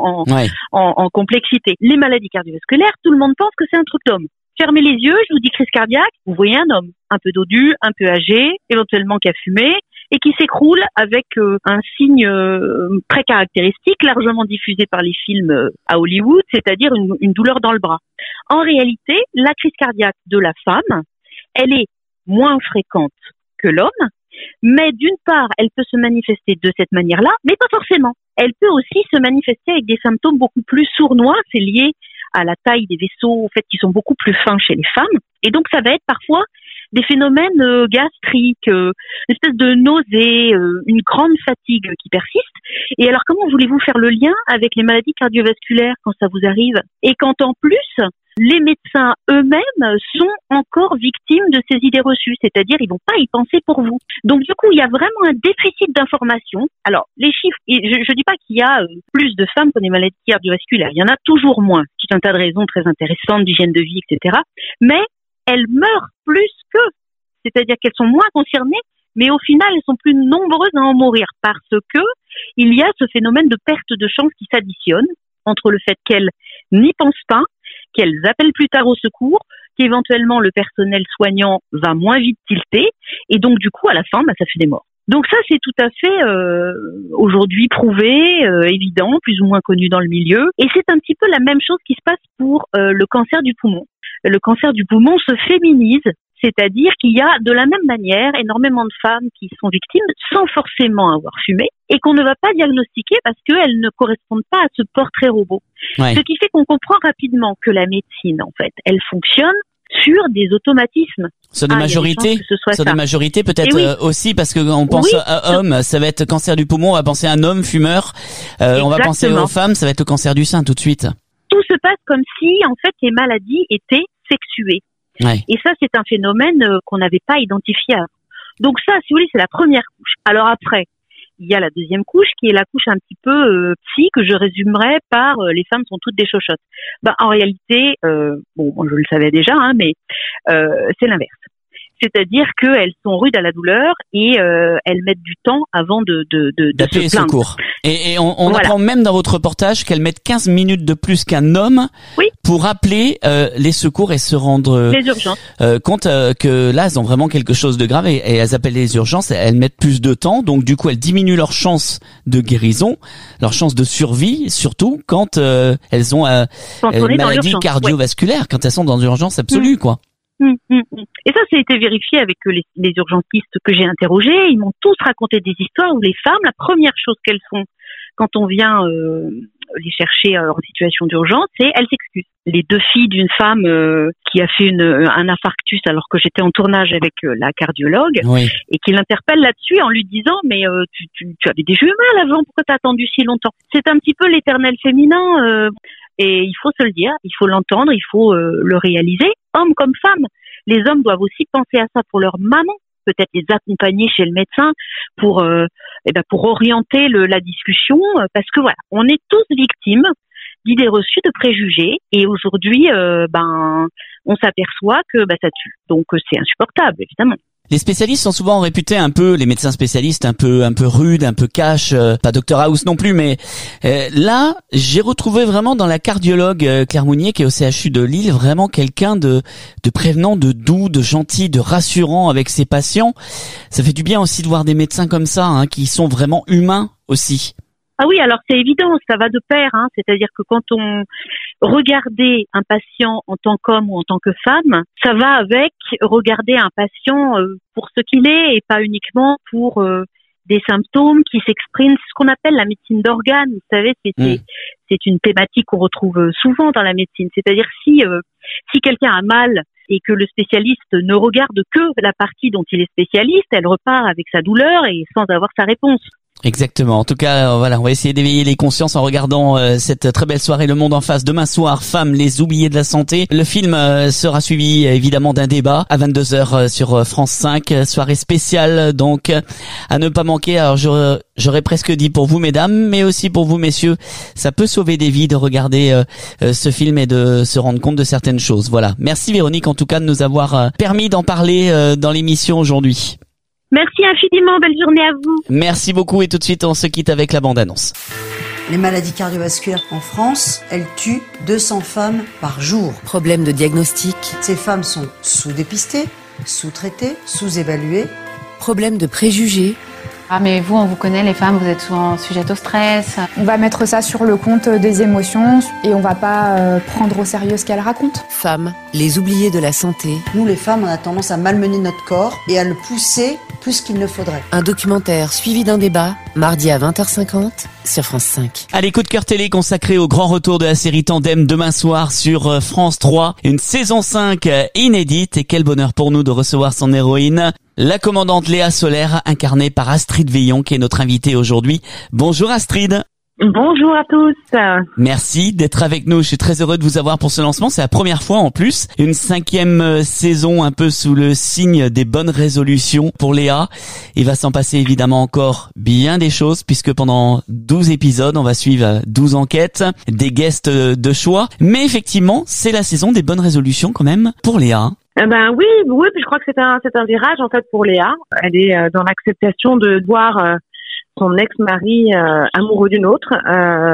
Speaker 11: en complexité. Les maladies cardiovasculaires, tout le monde pense que c'est un truc d'homme. Fermez les yeux, je vous dis crise cardiaque, vous voyez un homme, un peu dodu, un peu âgé, éventuellement qui a fumé, et qui s'écroule avec un signe très caractéristique, largement diffusé par les films à Hollywood, c'est-à-dire une douleur dans le bras. En réalité, la crise cardiaque de la femme, elle est moins fréquente que l'homme, mais d'une part, elle peut se manifester de cette manière-là, mais pas forcément. Elle peut aussi se manifester avec des symptômes beaucoup plus sournois, c'est lié à la taille des vaisseaux, au fait qu'ils sont beaucoup plus fins chez les femmes, et donc ça va être parfois des phénomènes gastriques, une espèce de nausée, une grande fatigue qui persiste. Et alors comment voulez-vous faire le lien avec les maladies cardiovasculaires quand ça vous arrive? Et quand en plus, les médecins eux-mêmes sont encore victimes de ces idées reçues, c'est-à-dire ils vont pas y penser pour vous. Donc du coup, il y a vraiment un déficit d'information. Alors les chiffres, je dis pas qu'il y a plus de femmes qui ont des maladies cardiovasculaires, il y en a toujours moins, tout un tas de raisons très intéressantes d'hygiène de vie, etc. Mais elles meurent plus qu'eux, c'est-à-dire qu'elles sont moins concernées, mais au final elles sont plus nombreuses à en mourir parce que il y a ce phénomène de perte de chance qui s'additionne entre le fait qu'elles n'y pensent pas, qu'elles appellent plus tard au secours, qu'éventuellement le personnel soignant va moins vite tilter, et donc du coup à la fin, ça fait des morts. Donc ça, c'est tout à fait aujourd'hui prouvé, évident, plus ou moins connu dans le milieu. Et c'est un petit peu la même chose qui se passe pour le cancer du poumon. Le cancer du poumon se féminise, c'est-à-dire qu'il y a de la même manière énormément de femmes qui sont victimes sans forcément avoir fumé et qu'on ne va pas diagnostiquer parce qu'elles ne correspondent pas à ce portrait robot. Ouais. Ce qui fait qu'on comprend rapidement que la médecine, en fait, elle fonctionne sur des automatismes.
Speaker 3: Sur des majorités, sur des majorités peut-être aussi parce que on pense à homme, ça va être cancer du poumon, on va penser à un homme fumeur, on va penser aux femmes, ça va être le cancer du sein tout de suite.
Speaker 11: Tout se passe comme si en fait les maladies étaient sexuées. Ouais. Et ça c'est un phénomène qu'on n'avait pas identifié avant. Donc ça, si vous voulez, c'est la première couche. Alors après, il y a la deuxième couche qui est la couche un petit peu psy que je résumerais par les femmes sont toutes des chochottes. En réalité, bon, je le savais déjà, mais c'est l'inverse. C'est-à-dire qu'elles sont rudes à la douleur et elles mettent du temps avant de
Speaker 3: d'appeler
Speaker 11: se plaindre.
Speaker 3: Secours. Et on apprend même dans votre reportage qu'elles mettent 15 minutes de plus qu'un homme pour appeler les secours et se rendre
Speaker 11: les urgences.
Speaker 3: Compte que là, elles ont vraiment quelque chose de grave et elles appellent les urgences. Elles mettent plus de temps, donc du coup, elles diminuent leur chance de guérison, leur chance de survie, surtout quand elles ont une maladie cardiovasculaire, quand elles sont dans l'urgence absolue, quoi.
Speaker 11: Et ça a été vérifié avec les urgentistes que j'ai interrogés. Ils m'ont tous raconté des histoires où les femmes, la première chose qu'elles font quand on vient les chercher en situation d'urgence, c'est elles s'excusent. Les deux filles d'une femme qui a fait un infarctus alors que j'étais en tournage avec la cardiologue et qui l'interpelle là-dessus en lui disant mais tu avais des jumelles avant, pourquoi t'as attendu si longtemps? C'est un petit peu l'éternel féminin et il faut se le dire, il faut l'entendre, il faut le réaliser, hommes comme femmes. Les hommes doivent aussi penser à ça pour leur maman, peut-être les accompagner chez le médecin pour orienter la discussion, parce que voilà, on est tous victimes d'idées reçues, de préjugés, et aujourd'hui, on s'aperçoit que ça tue. Donc c'est insupportable, évidemment.
Speaker 3: Les spécialistes sont souvent réputés un peu, les médecins spécialistes un peu rudes, un peu cash, pas Dr House non plus, mais là, j'ai retrouvé vraiment dans la cardiologue Claire Mounier qui est au CHU de Lille, vraiment quelqu'un de prévenant, de doux, de gentil, de rassurant avec ses patients. Ça fait du bien aussi de voir des médecins comme ça, qui sont vraiment humains aussi.
Speaker 11: Ah oui, alors c'est évident, ça va de pair, c'est-à-dire que quand on regardait un patient en tant qu'homme ou en tant que femme, ça va avec regarder un patient pour ce qu'il est et pas uniquement pour des symptômes qui s'expriment, ce qu'on appelle la médecine d'organes. Vous savez, c'est une thématique qu'on retrouve souvent dans la médecine, c'est-à-dire si quelqu'un a mal et que le spécialiste ne regarde que la partie dont il est spécialiste, elle repart avec sa douleur et sans avoir sa réponse.
Speaker 3: Exactement. En tout cas, voilà, on va essayer d'éveiller les consciences en regardant cette très belle soirée Le Monde en face demain soir, Femmes, les oubliées de la santé. Le film sera suivi évidemment d'un débat à 22h sur France 5, soirée spéciale donc à ne pas manquer. Alors j'aurais presque dit pour vous mesdames, mais aussi pour vous messieurs, ça peut sauver des vies de regarder ce film et de se rendre compte de certaines choses. Voilà. Merci Véronique en tout cas de nous avoir permis d'en parler dans l'émission aujourd'hui.
Speaker 11: Merci infiniment, belle journée à vous.
Speaker 3: Merci beaucoup et tout de suite on se quitte avec la bande-annonce.
Speaker 12: Les maladies cardiovasculaires en France, elles tuent 200 femmes par jour.
Speaker 13: Problème de diagnostic.
Speaker 12: Ces femmes sont sous-dépistées, sous-traitées, sous-évaluées.
Speaker 13: Problème de préjugés.
Speaker 14: Ah mais vous, on vous connaît, les femmes, vous êtes souvent sujettes au stress.
Speaker 15: On va mettre ça sur le compte des émotions et on va pas prendre au sérieux ce qu'elles racontent.
Speaker 13: Femmes, les oubliées de la santé.
Speaker 12: Nous les femmes, on a tendance à malmener notre corps et à le pousser plus qu'il ne faudrait.
Speaker 13: Un documentaire suivi d'un débat, mardi à 20h50 sur France 5.
Speaker 3: Allez, coup de cœur télé consacré au grand retour de la série Tandem demain soir sur France 3. Une saison 5 inédite et quel bonheur pour nous de recevoir son héroïne. La commandante Léa Solaire, incarnée par Astrid Veillon, qui est notre invitée aujourd'hui. Bonjour Astrid.
Speaker 11: Bonjour à tous.
Speaker 3: Merci d'être avec nous. Je suis très heureux de vous avoir pour ce lancement. C'est la première fois en plus. Une 5e saison un peu sous le signe des bonnes résolutions pour Léa. Il va s'en passer évidemment encore bien des choses puisque pendant 12 épisodes, on va suivre 12 enquêtes, des guests de choix. Mais effectivement, c'est la saison des bonnes résolutions quand même pour Léa.
Speaker 11: Oui, je crois que c'est un virage en fait pour Léa. Elle est dans l'acceptation de voir son ex-mari amoureux d'une autre.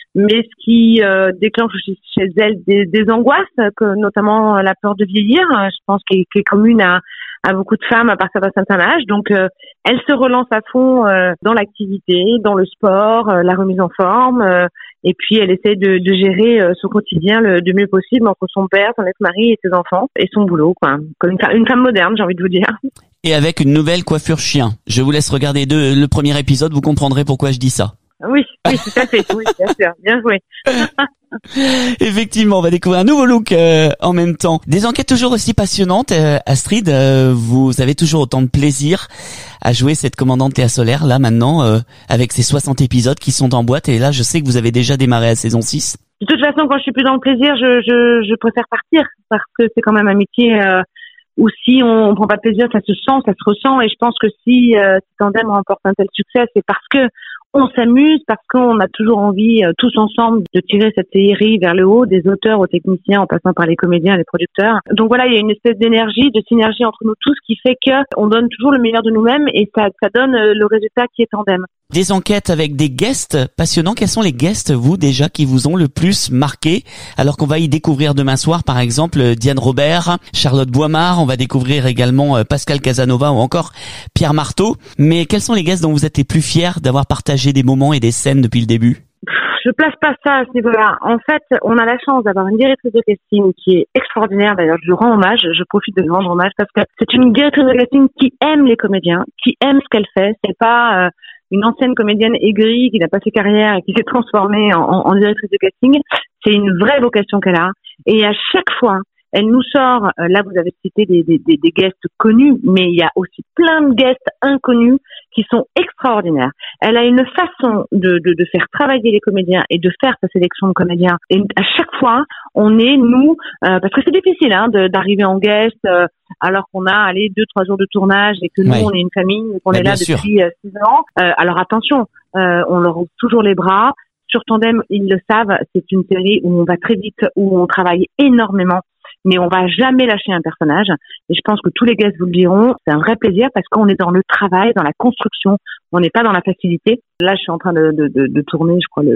Speaker 11: mais ce qui déclenche chez elle des angoisses, notamment la peur de vieillir, je pense qui est commune à beaucoup de femmes à partir d'un certain âge. Donc elle se relance à fond dans l'activité, dans le sport, la remise en forme, et puis elle essaie de gérer son quotidien du mieux possible entre son père, son ex-mari et ses enfants et son boulot, quoi. Comme une femme moderne, j'ai envie de vous dire.
Speaker 3: Et avec une nouvelle coiffure chien. Je vous laisse regarder le premier épisode, vous comprendrez pourquoi je dis ça.
Speaker 11: Oui, tout à fait. Oui, bien sûr. Bien joué.
Speaker 3: Effectivement, on va découvrir un nouveau look en même temps. Des enquêtes toujours aussi passionnantes. Astrid, vous avez toujours autant de plaisir à jouer cette commandante Théa Solaire, là maintenant, avec ces 60 épisodes qui sont en boîte. Et là, je sais que vous avez déjà démarré la saison 6.
Speaker 11: De toute façon, quand je suis plus dans le plaisir, je préfère partir, parce que c'est quand même un métier où si on prend pas de plaisir, ça se sent, ça se ressent. Et je pense que si Tandem remporte un tel succès, c'est parce que on s'amuse, parce qu'on a toujours envie, tous ensemble, de tirer cette série vers le haut, des auteurs aux techniciens, en passant par les comédiens et les producteurs. Donc voilà, il y a une espèce d'énergie, de synergie entre nous tous qui fait que on donne toujours le meilleur de nous-mêmes et ça donne le résultat qui est Tandem.
Speaker 3: Des enquêtes avec des guests passionnants. Quels sont les guests, vous, déjà, qui vous ont le plus marqué? Alors qu'on va y découvrir demain soir, par exemple, Diane Robert, Charlotte Boimard. On va découvrir également Pascal Casanova ou encore Pierre Marteau. Mais quels sont les guests dont vous êtes les plus fiers d'avoir partagé des moments et des scènes depuis le début?
Speaker 11: Je place pas ça à ce niveau-là. En fait, on a la chance d'avoir une directrice de casting qui est extraordinaire. D'ailleurs, je lui rends hommage. Je profite de lui rendre hommage parce que c'est une directrice de casting qui aime les comédiens, qui aime ce qu'elle fait. C'est pas une ancienne comédienne aigrie qui n'a pas fait carrière et qui s'est transformée en directrice de casting. C'est une vraie vocation qu'elle a. Et à chaque fois, elle nous sort, là vous avez cité des guests connus, mais il y a aussi plein de guests inconnus qui sont extraordinaires. Elle a une façon de faire travailler les comédiens et de faire sa sélection de comédiens. Et à chaque fois, on est, nous, parce que c'est difficile d'arriver en guest alors qu'on a 2-3 jours de tournage et que nous, on est une famille, qu'on est là depuis 6 ans. Alors attention, on leur ouvre toujours les bras. Sur Tandem, ils le savent, c'est une série où on va très vite, où on travaille énormément. Mais on va jamais lâcher un personnage. Et je pense que tous les guests vous le diront, c'est un vrai plaisir parce qu'on est dans le travail, dans la construction. On n'est pas dans la facilité. Là, je suis en train de tourner, je crois, le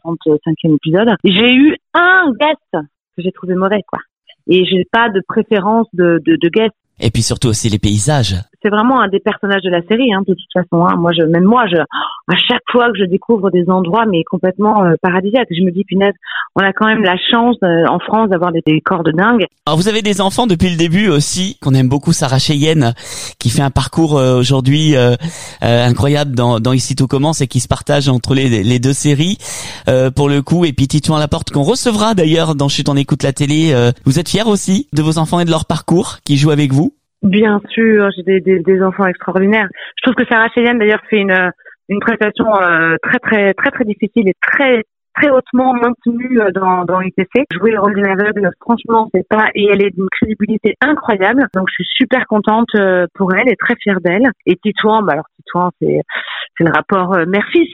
Speaker 11: 65e épisode. J'ai eu un guest que j'ai trouvé mauvais, quoi. Et j'ai pas de préférence de guest.
Speaker 3: Et puis surtout aussi les paysages.
Speaker 11: C'est vraiment un des personnages de la série, de toute façon. Moi, à chaque fois que je découvre des endroits, mais complètement paradisiaques, je me dis, punaise, on a quand même la chance en France d'avoir des décors de dingue.
Speaker 3: Alors vous avez des enfants depuis le début aussi, qu'on aime beaucoup, Sarah Cheyenne, qui fait un parcours aujourd'hui incroyable dans Ici tout commence et qui se partage entre les deux séries pour le coup. Et puis Titouan Laporte qu'on recevra d'ailleurs dans Chut on écoute la télé. Vous êtes fiers aussi de vos enfants et de leur parcours qui jouent avec vous?
Speaker 11: Bien sûr, j'ai des enfants extraordinaires. Je trouve que Sarah Cheyenne d'ailleurs fait une prestation très très très très difficile et très très hautement maintenue dans ITC. Jouer le rôle d'une aveugle, franchement, c'est pas, et elle est d'une crédibilité incroyable. Donc je suis super contente pour elle et très fière d'elle. Et Titouan, Titouan c'est le rapport mère-fils.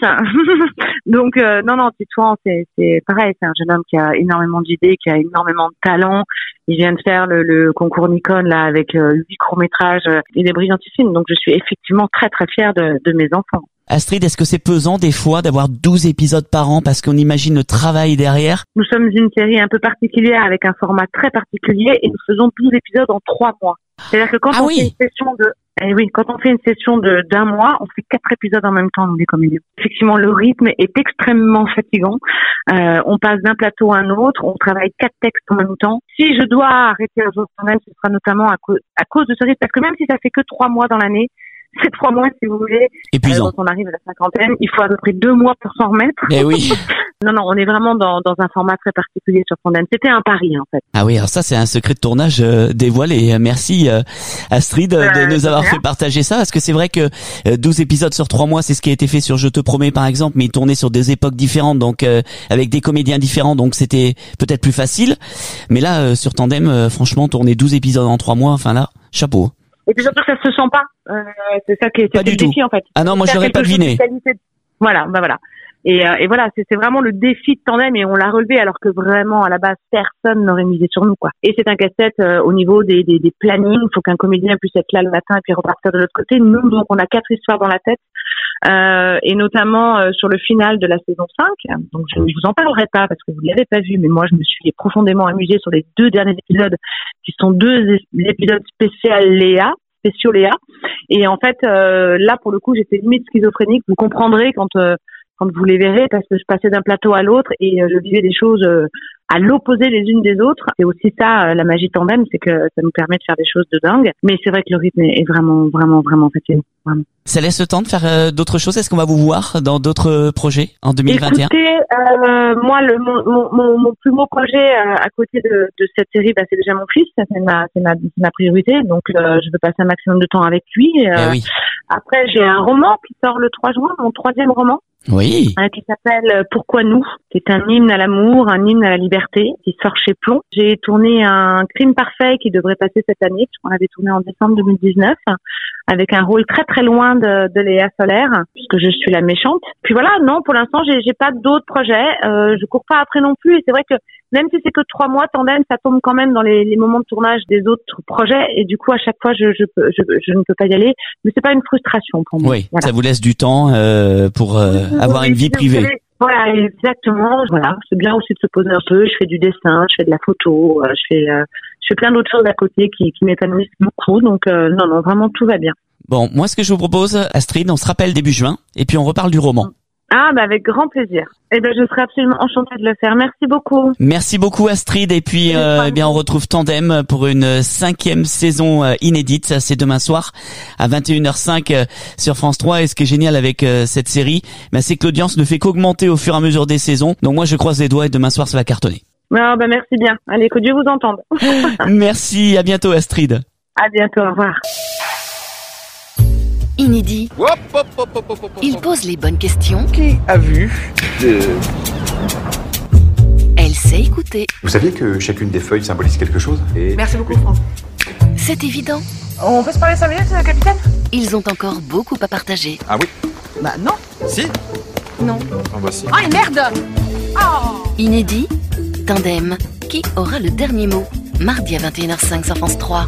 Speaker 11: Donc non, Titouan c'est pareil, c'est un jeune homme qui a énormément d'idées, qui a énormément de talent. Il vient de faire le concours Nikon là avec 8 courts-métrages. Il est brillantissime. Donc je suis effectivement très très fière de mes enfants.
Speaker 3: Astrid, est-ce que c'est pesant des fois d'avoir 12 épisodes par an parce qu'on imagine le travail derrière?
Speaker 11: Nous sommes une série un peu particulière avec un format très particulier et nous faisons 12 épisodes en 3 mois. C'est-à-dire que quand on fait une session quand on fait une session d'un mois, on fait 4 épisodes en même temps, nous les comédiens. Effectivement, le rythme est extrêmement fatigant. On passe d'un plateau à un autre, on travaille 4 textes en même temps. Si je dois arrêter un jour quand même, ce sera notamment à cause de ce rythme, parce que même si ça fait que 3 mois dans l'année, c'est 3 mois, si vous voulez.
Speaker 3: Épuisant.
Speaker 11: Quand on arrive à la cinquantaine, il faut à peu près 2 mois pour s'en remettre.
Speaker 3: Eh oui.
Speaker 11: Non, on est vraiment dans un format très particulier sur Tandem. C'était un pari, en fait.
Speaker 3: Ah oui, alors ça, c'est un secret de tournage dévoilé. Merci, Astrid, de nous avoir fait partager ça. Parce que c'est vrai que 12 épisodes sur 3 mois, c'est ce qui a été fait sur Je te promets, par exemple, mais tourné sur des époques différentes, donc avec des comédiens différents, donc c'était peut-être plus facile. Mais là, sur Tandem, franchement, tourner 12 épisodes en 3 mois, enfin là, chapeau.
Speaker 11: Et puis surtout, ça se sent pas. C'est ça qui est le défi, en fait.
Speaker 3: Ah non, moi, je l'aurais pas deviné.
Speaker 11: Voilà. Et voilà, c'est vraiment le défi de Tandem et on l'a relevé alors que vraiment, à la base, personne n'aurait misé sur nous, quoi. Et c'est un casse-tête au niveau des plannings. Il faut qu'un comédien puisse être là le matin et puis repartir de l'autre côté. Nous, donc, on a 4 histoires dans la tête. et notamment sur le final de la saison 5. Donc je ne vous en parlerai pas parce que vous ne l'avez pas vu, mais moi je me suis profondément amusée sur les 2 derniers épisodes qui sont 2 épisodes spéciaux Léa. Et en fait, là pour le coup, j'étais limite schizophrénique. Vous comprendrez quand vous les verrez, parce que je passais d'un plateau à l'autre et je vivais des choses à l'opposé les unes des autres. C'est aussi ça, la magie tandem, c'est que ça nous permet de faire des choses de dingue. Mais c'est vrai que le rythme est vraiment, vraiment, vraiment fascinant. Vraiment.
Speaker 3: Ça laisse le temps de faire d'autres choses. Est-ce qu'on va vous voir dans d'autres projets en 2021?
Speaker 11: Écoutez, moi, mon plus beau projet à côté de cette série, c'est déjà mon fils. C'est ma priorité. Donc, je veux passer un maximum de temps avec lui.
Speaker 3: Oui.
Speaker 11: Après, j'ai un roman qui sort le 3 juin, mon 3e roman.
Speaker 3: Oui.
Speaker 11: Qui s'appelle Pourquoi nous, qui est un hymne à l'amour, un hymne à la liberté, qui sort chez Plomb. J'ai tourné un Crime parfait qui devrait passer cette année, puisqu'on l'avait tourné en décembre 2019, avec un rôle très très loin de Léa Solaire, puisque je suis la méchante. Puis voilà, non, pour l'instant, j'ai pas d'autres projets. Je cours pas après non plus, et c'est vrai que même si c'est que 3 mois, Tandem, ça tombe quand même dans les moments de tournage des autres projets, et du coup, à chaque fois, je ne peux pas y aller, mais c'est pas une frustration pour moi.
Speaker 3: Oui,
Speaker 11: voilà.
Speaker 3: Ça vous laisse du temps pour avoir une vie privée.
Speaker 11: Voilà, exactement. Voilà, c'est bien aussi de se poser un peu. Je fais du dessin, je fais de la photo, je fais plein d'autres choses à côté qui m'épanouissent beaucoup. Donc non, vraiment tout va bien.
Speaker 3: Bon, moi ce que je vous propose, Astrid, on se rappelle début juin et puis on reparle du roman.
Speaker 11: Ah, avec grand plaisir. Je serai absolument enchantée de le faire. Merci beaucoup.
Speaker 3: Merci beaucoup, Astrid. Et puis, on retrouve Tandem pour une 5e saison inédite. Ça, c'est demain soir à 21h05 sur France 3. Et ce qui est génial avec cette série, c'est que l'audience ne fait qu'augmenter au fur et à mesure des saisons. Donc moi, je croise les doigts et demain soir, ça va cartonner.
Speaker 11: Merci bien. Allez, que Dieu vous entende.
Speaker 3: Merci. À bientôt, Astrid.
Speaker 11: À bientôt. Au revoir.
Speaker 2: Inédit. Il pose les bonnes questions.
Speaker 7: Qui a vu
Speaker 2: Elle sait écouter.
Speaker 16: Vous saviez que chacune des feuilles symbolise quelque chose et...
Speaker 12: Merci beaucoup, Franck.
Speaker 2: C'est évident.
Speaker 12: On peut se parler 5 minutes, capitaine?
Speaker 2: Ils ont encore beaucoup à partager.
Speaker 16: Ah oui?
Speaker 12: Non.
Speaker 16: Si?
Speaker 2: Non.
Speaker 16: Ah bah si.
Speaker 12: Ah, merde! Oh.
Speaker 2: Inédit. Tandem. Qui aura le dernier mot? Mardi à 21h05 sur France 3.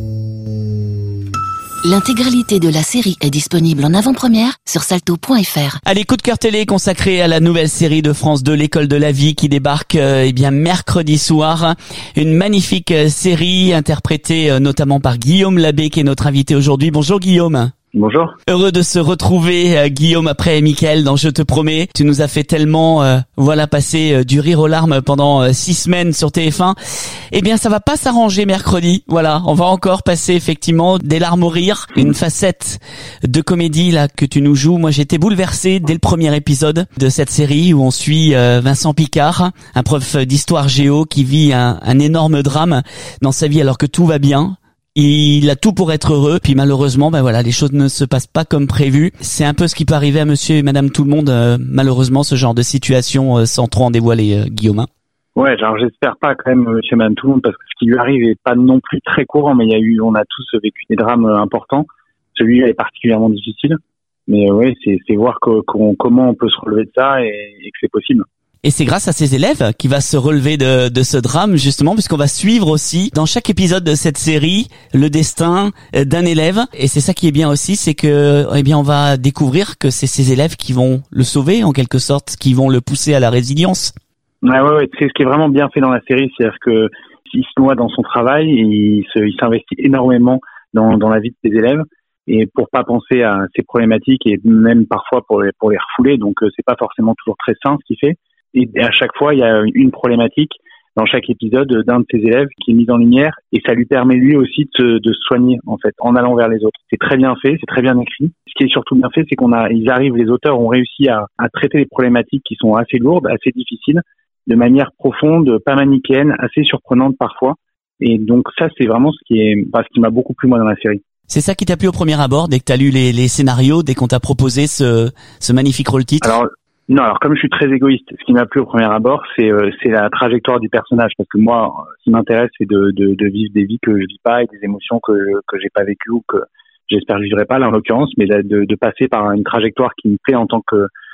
Speaker 2: L'intégralité de la série est disponible en avant-première sur salto.fr.
Speaker 3: Allez, coup de cœur télé consacré à la nouvelle série de France 2, L'école de la vie, qui débarque mercredi soir. Une magnifique série interprétée notamment par Guillaume Labbé, qui est notre invité aujourd'hui. Bonjour Guillaume.
Speaker 17: Bonjour.
Speaker 3: Heureux de se retrouver, Guillaume, après Mickaël dans Je te promets. Tu nous as fait tellement, passer du rire aux larmes pendant 6 semaines sur TF1. Eh bien, ça va pas s'arranger mercredi. Voilà, on va encore passer effectivement des larmes au rire. Une facette de comédie là que tu nous joues. Moi, j'ai été bouleversé dès le premier épisode de cette série où on suit Vincent Picard, un prof d'histoire géo qui vit un énorme drame dans sa vie alors que tout va bien. Il a tout pour être heureux, puis malheureusement, les choses ne se passent pas comme prévu. C'est un peu ce qui peut arriver à monsieur et madame tout le monde, malheureusement, ce genre de situation, sans trop en dévoiler, Guillaume.
Speaker 17: Ouais, alors j'espère pas quand même monsieur et madame tout le monde, parce que ce qui lui arrive est pas non plus très courant, mais on a tous vécu des drames importants. Celui-là est particulièrement difficile, mais ouais, c'est voir comment on peut se relever de ça et que c'est possible.
Speaker 3: Et c'est grâce à ces élèves qu'il va se relever de ce drame, justement, puisqu'on va suivre aussi, dans chaque épisode de cette série, le destin d'un élève. Et c'est ça qui est bien aussi, c'est que, on va découvrir que c'est ces élèves qui vont le sauver, en quelque sorte, qui vont le pousser à la résilience.
Speaker 17: Ouais, c'est ce qui est vraiment bien fait dans la série, c'est-à-dire que il se noie dans son travail, et il s'investit énormément dans la vie de ses élèves, et pour pas penser à ses problématiques, et même parfois pour les refouler, donc c'est pas forcément toujours très sain ce qu'il fait. Et à chaque fois, il y a une problématique dans chaque épisode d'un de ses élèves qui est mise en lumière, et ça lui permet lui aussi de se soigner, en fait, en allant vers les autres. C'est très bien fait, c'est très bien écrit. Ce qui est surtout bien fait, c'est les auteurs ont réussi à traiter des problématiques qui sont assez lourdes, assez difficiles, de manière profonde, pas manichéenne, assez surprenante parfois. Et donc ça, c'est vraiment ce qui m'a beaucoup plu moi dans la série.
Speaker 3: C'est ça qui t'a plu au premier abord, dès que t'as lu les scénarios, dès qu'on t'a proposé ce magnifique rôle-titre?
Speaker 17: Alors comme je suis très égoïste, ce qui m'a plu au premier abord, c'est la trajectoire du personnage, parce que moi, ce qui m'intéresse, c'est de vivre des vies que je vis pas et des émotions que j'ai pas vécues ou que j'espère que je vivrai pas là en l'occurrence, mais de passer par une trajectoire qui me plaît en tant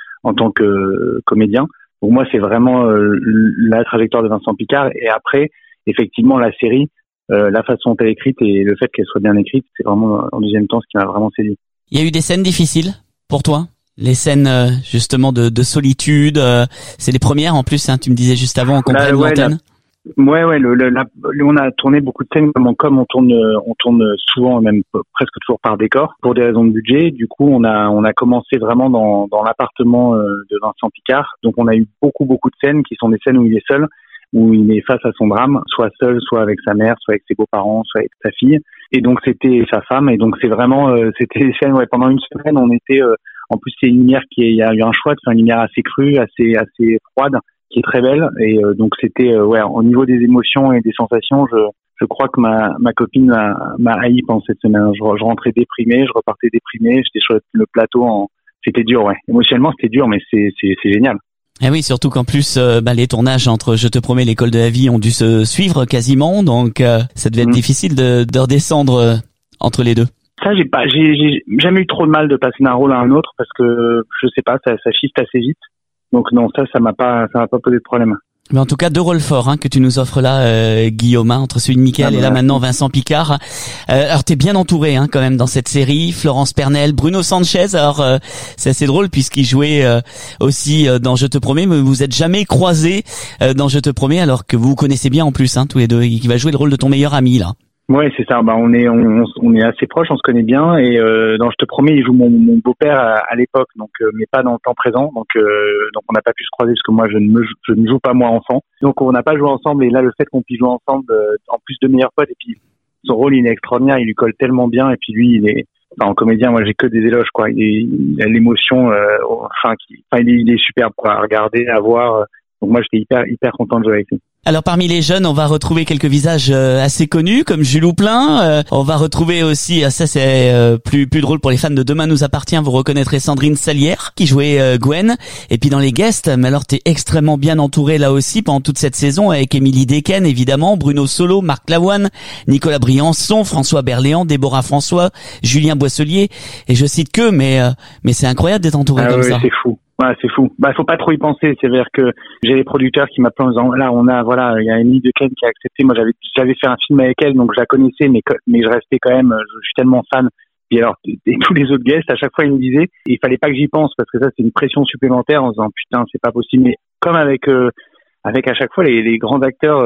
Speaker 17: que comédien. Pour moi, c'est vraiment la trajectoire de Vincent Picard. Et après, effectivement, la série, la façon dont elle est écrite et le fait qu'elle soit bien écrite, c'est vraiment en deuxième temps ce qui m'a vraiment séduit.
Speaker 3: Il y a eu des scènes difficiles pour toi? Les scènes justement de solitude, c'est les premières en plus, hein, tu me disais juste avant, en compagnie de l'antenne.
Speaker 17: Ouais, on a tourné beaucoup de scènes comme on tourne souvent, même presque toujours par décor, pour des raisons de budget. Du coup, on a commencé vraiment dans l'appartement de Vincent Picard. Donc, on a eu beaucoup de scènes qui sont des scènes où il est seul, où il est face à son drame, soit seul, soit avec sa mère, soit avec ses beaux-parents, soit avec sa fille. Et donc, c'était sa femme. Et donc, c'est vraiment, c'était des scènes, pendant une semaine, on était, en plus, c'est une lumière il y a eu un choix de faire une lumière assez crue, assez froide, qui est très belle. Et donc, c'était, au niveau des émotions et des sensations, je crois que ma copine m'a haï pendant cette semaine. Je rentrais déprimé, je repartais déprimé, j'étais sur le plateau c'était dur, Émotionnellement, c'était dur, mais c'est génial.
Speaker 3: Eh oui, surtout qu'en plus, les tournages entre Je te promets, l'école de la vie ont dû se suivre quasiment, donc ça devait être difficile de redescendre entre les deux.
Speaker 17: Ça, j'ai jamais eu trop de mal de passer d'un rôle à un autre parce que je sais pas, ça schiste assez vite. Donc non, ça m'a pas posé de problème.
Speaker 3: Mais en tout cas, deux rôles forts que tu nous offres là, Guillaume, entre celui de Mickaël et là maintenant Vincent Picard. Alors t'es bien entouré quand même dans cette série. Florence Pernel, Bruno Sanchez. Alors c'est assez drôle puisqu'il jouait aussi dans Je te promets, mais vous êtes jamais croisés dans Je te promets alors que vous vous connaissez bien en plus tous les deux. Qui va jouer le rôle de ton meilleur ami là.
Speaker 17: Ouais, c'est ça. On est assez proches, on se connaît bien. Et dans Je te promets, il joue mon beau-père à l'époque, donc mais pas dans le temps présent. Donc on n'a pas pu se croiser parce que moi je ne joue pas moi enfant. Donc on n'a pas joué ensemble. Et là, le fait qu'on puisse jouer ensemble, en plus de meilleurs potes, et puis son rôle il est extraordinaire, il lui colle tellement bien. Et puis lui, en comédien, moi j'ai que des éloges quoi. Il a l'émotion, il est superbe à regarder, à voir. Donc moi j'étais hyper content de jouer avec lui.
Speaker 3: Alors parmi les jeunes, on va retrouver quelques visages assez connus comme Jules Houplin. On va retrouver aussi, ça c'est plus drôle pour les fans de Demain nous appartient, vous reconnaîtrez Sandrine Salière qui jouait Gwen. Et puis dans les guests, mais alors t'es extrêmement bien entouré là aussi pendant toute cette saison avec Émilie Dequesne évidemment, Bruno Solo, Marc Lavoine, Nicolas Briançon, François Berléand, Déborah François, Julien Boisselier. Et je cite que, mais c'est incroyable d'être entouré comme ça.
Speaker 17: C'est fou. Ouais, c'est fou. Faut pas trop y penser. C'est-à-dire que j'ai les producteurs qui m'appellent en disant, là, il y a Émilie Dequesne qui a accepté. Moi, j'avais fait un film avec elle, donc je la connaissais, mais je restais quand même, je suis tellement fan. Et alors, et tous les autres guests, à chaque fois, ils me disaient, et il fallait pas que j'y pense, parce que ça, c'est une pression supplémentaire en disant, putain, c'est pas possible. Mais comme avec à chaque fois les grands acteurs,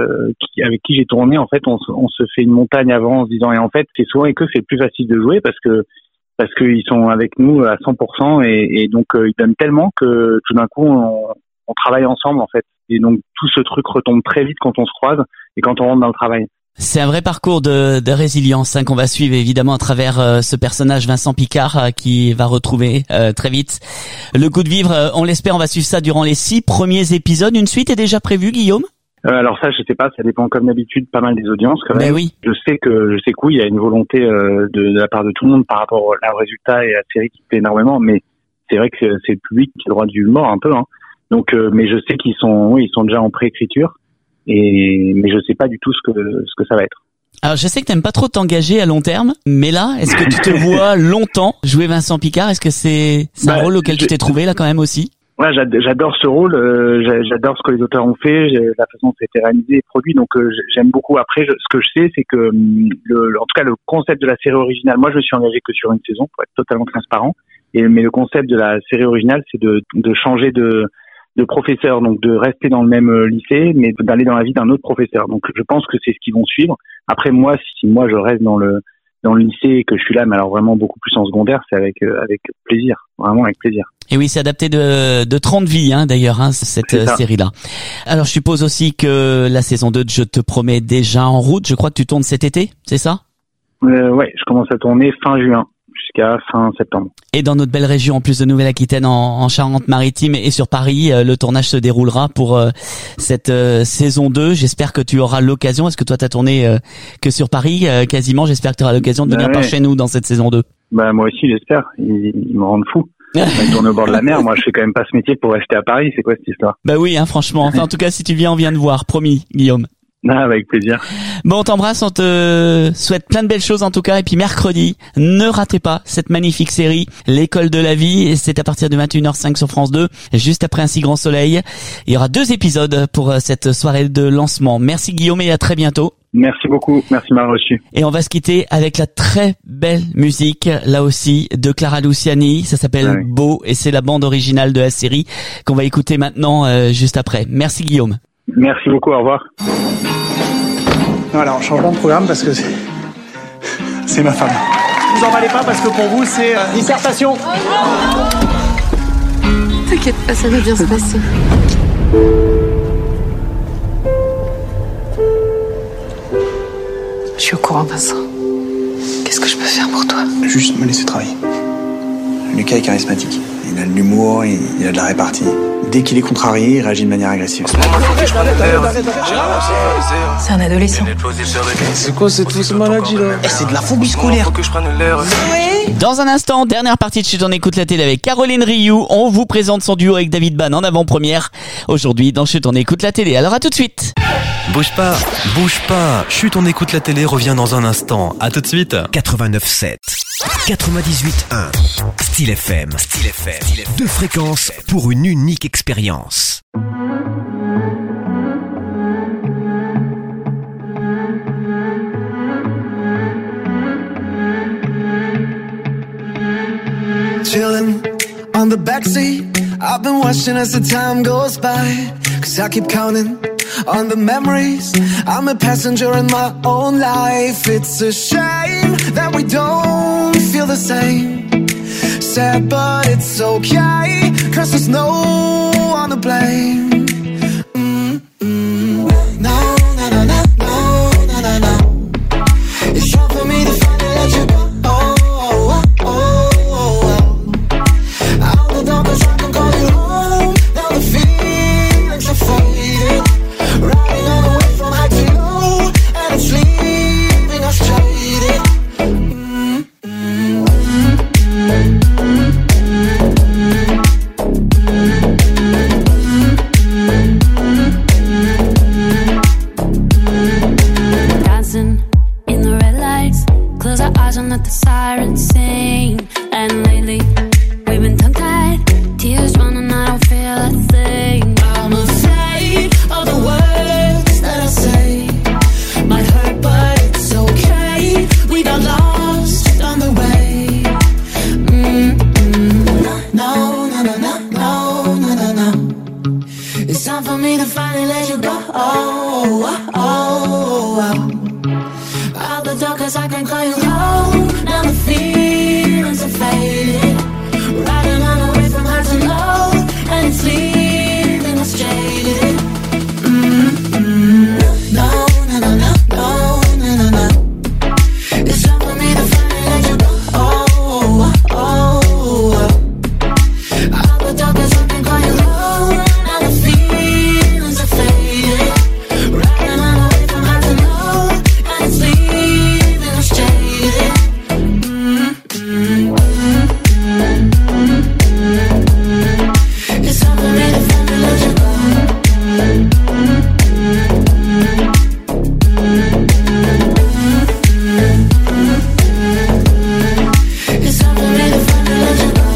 Speaker 17: avec qui j'ai tourné, en fait, on se fait une montagne avant en se disant, et en fait, c'est souvent et que c'est le plus facile de jouer parce qu'ils sont avec nous à 100% et donc ils donnent tellement que tout d'un coup on travaille ensemble en fait et donc tout ce truc retombe très vite quand on se croise et quand on rentre dans le travail.
Speaker 3: C'est un vrai parcours de résilience qu'on va suivre évidemment à travers ce personnage Vincent Picard qui va retrouver très vite le goût de vivre. On l'espère, on va suivre ça durant les 6 premiers épisodes. Une suite est déjà prévue, Guillaume?
Speaker 17: Alors ça, je sais pas, ça dépend comme d'habitude pas mal des audiences quand même.
Speaker 3: Mais oui.
Speaker 17: Je sais que oui, il y a une volonté de la part de tout le monde par rapport au résultat et à la série qui plaît énormément, mais c'est vrai que c'est le public qui a le droit du mort un peu, Donc mais je sais qu'ils sont déjà en préécriture mais je sais pas du tout ce que ça va être.
Speaker 3: Alors je sais que t'aimes pas trop t'engager à long terme, mais là, est-ce que tu te vois longtemps jouer Vincent Picard? Est-ce que c'est un rôle auquel tu t'es trouvé là quand même aussi?
Speaker 17: Ouais, j'adore ce rôle, j'adore ce que les auteurs ont fait, la façon dont ça a été réalisé et produit, donc j'aime beaucoup. Après, ce que je sais, c'est que en tout cas le concept de la série originale, moi je me suis engagé que sur une saison pour être totalement transparent, mais le concept de la série originale, c'est de changer de professeur, donc de rester dans le même lycée, mais d'aller dans la vie d'un autre professeur. Donc je pense que c'est ce qu'ils vont suivre. Après moi, si moi je reste dans le lycée et que je suis là, mais alors vraiment beaucoup plus en secondaire, c'est avec plaisir, vraiment avec plaisir.
Speaker 3: Et oui, c'est adapté de 30 vies d'ailleurs, cette série-là. Alors je suppose aussi que la saison 2 de Je te promets est déjà en route. Je crois que tu tournes cet été, c'est ça?
Speaker 17: Ouais, je commence à tourner fin juin jusqu'à fin septembre. Et
Speaker 3: dans notre belle région, en plus de Nouvelle-Aquitaine, en Charente-Maritime et sur Paris, le tournage se déroulera pour cette saison 2. J'espère que tu auras l'occasion. Est-ce que toi t'as tourné que sur Paris quasiment? J'espère que tu auras l'occasion de venir par chez nous dans cette saison 2.
Speaker 17: Moi aussi, j'espère. Ils me rendent fou. On tourne au bord de la mer. Moi, je fais quand même pas ce métier pour rester à Paris. C'est quoi cette histoire?
Speaker 3: Oui, franchement. Enfin, en tout cas, si tu viens, on vient te voir. Promis, Guillaume.
Speaker 17: Avec plaisir.
Speaker 3: Bon, on t'embrasse, on te souhaite plein de belles choses en tout cas. Et puis mercredi, ne ratez pas cette magnifique série, L'école de la vie. Et c'est à partir de 21h05 sur France 2, juste après Un si grand soleil. Il y aura 2 épisodes pour cette soirée de lancement. Merci Guillaume et à très bientôt.
Speaker 17: Merci beaucoup, merci de m'avoir reçu.
Speaker 3: Et on va se quitter avec la très belle musique, là aussi, de Clara Luciani. Ça s'appelle Beau et c'est la bande originale de la série qu'on va écouter maintenant, juste après. Merci Guillaume.
Speaker 17: Merci beaucoup, au revoir.
Speaker 18: Voilà, on change de programme parce que c'est ma femme. Vous emballez pas parce que pour vous c'est dissertation.
Speaker 8: T'inquiète pas, ça va bien se passer. Je suis au courant, Vincent. Qu'est-ce que je peux faire pour toi?
Speaker 18: Juste me laisser travailler. Lucas est charismatique. Il a de l'humour, il a de la répartie. Dès qu'il est contrarié, il réagit de manière agressive.
Speaker 8: C'est un adolescent.
Speaker 18: C'est quoi cette fausse maladie là? C'est de la phobie scolaire.
Speaker 3: Dans un instant, dernière partie de Chut on écoute la télé avec Caroline Rioux. On vous présente son duo avec David Bann en avant-première. Aujourd'hui dans Chut on écoute la télé. Alors à tout de suite.
Speaker 1: Bouge pas. Chut on écoute la télé revient dans un instant. À tout de suite.
Speaker 19: 89.7 98.1 Style FM. Deux fréquences pour une unique expérience.
Speaker 20: Chillin' on the backseat, I've been watching as the time goes by. Cause I keep counting on the memories. I'm a passenger in my own life. It's a shame that we don't feel the same. Sad but it's okay, cause there's no one to blame. No, no, no, no, no, no, no, no. It's hard for me to finally let you go. Cause I can call you home. Now the feelings are fading. Riding on the way from high to low, and it's leaving us jaded.
Speaker 21: Dancing in the red lights, close our eyes and let the sirens sing. And lately we've been tongue-tied, tears running, I don't feel a thing.
Speaker 20: I'm afraid of the words that I say. Might hurt, but it's okay. We got lost on the way. No, no, no, no, no, no, no, no. It's time for me to finally let you go. Out the door, cause I can call you home. Now the feelings are faded. Riding on the way from high to low, and it's leaving us jaded. No, no, no, no, no, no, no, no. It's time for me to finally let you go. Out the door, cause I can call you home. Now the feelings are faded. Riding on the way from high to low, and it's leaving us jaded. It's time for me to finally let you go. It's time for me to finally let you go.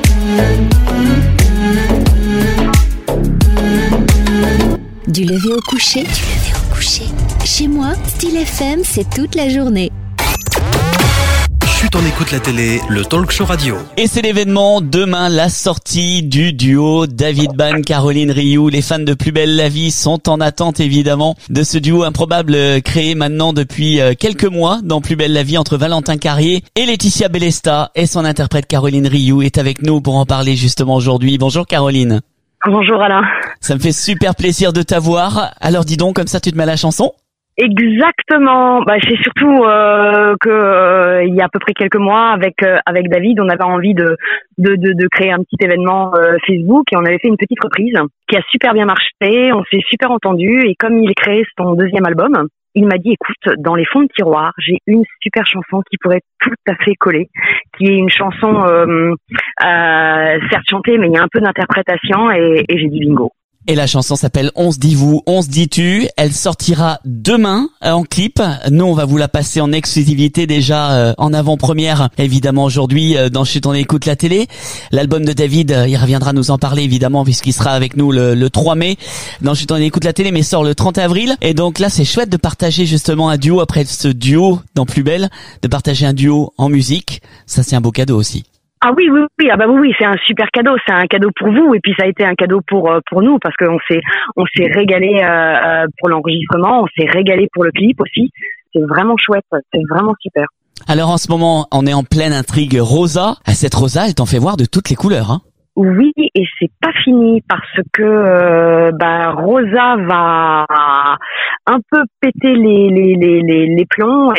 Speaker 2: Du lever au coucher. Chez moi, Style FM, c'est toute la journée.
Speaker 1: Chut on écoute la télé, le talk show radio.
Speaker 3: Et c'est l'événement demain, la sortie du duo David Bann, Caroline Rioux. Les fans de Plus belle la vie sont en attente évidemment de ce duo improbable créé maintenant depuis quelques mois dans Plus belle la vie entre Valentin Carrier et Laetitia Bellesta. Et son interprète Caroline Rioux est avec nous pour en parler justement aujourd'hui. Bonjour Caroline.
Speaker 11: Bonjour Alain.
Speaker 3: Ça me fait super plaisir de t'avoir. Alors dis donc, comme ça tu te mets à la chanson ?
Speaker 11: Exactement. C'est surtout que il y a à peu près quelques mois avec David, on avait envie de créer un petit événement Facebook et on avait fait une petite reprise qui a super bien marché. On s'est super entendu et comme il crée son deuxième album, il m'a dit écoute, dans les fonds de tiroir, j'ai une super chanson qui pourrait tout à fait coller, qui est une chanson certes chantée mais il y a un peu d'interprétation et j'ai dit bingo.
Speaker 3: Et la chanson s'appelle On se dit vous, on se dit tu. Elle sortira demain en clip. Nous, on va vous la passer en exclusivité déjà en avant-première, évidemment aujourd'hui dans Chut on écoute la télé. L'album de David, il reviendra nous en parler évidemment puisqu'il sera avec nous le 3 mai dans Chut on écoute la télé, mais sort le 30 avril. Et donc là, c'est chouette de partager justement un duo après ce duo dans Plus Belle, de partager un duo en musique. Ça, c'est un beau cadeau aussi.
Speaker 11: Ah oui, c'est un super cadeau, c'est un cadeau pour vous et puis ça a été un cadeau pour nous parce qu'on s'est régalé pour l'enregistrement, on s'est régalé pour le clip aussi. C'est vraiment chouette, c'est vraiment super.
Speaker 3: Alors en ce moment, on est en pleine intrigue Rosa. Cette Rosa, elle t'en fait voir de toutes les couleurs, hein.
Speaker 11: Oui, et c'est pas fini parce que Rosa va un peu péter les plombs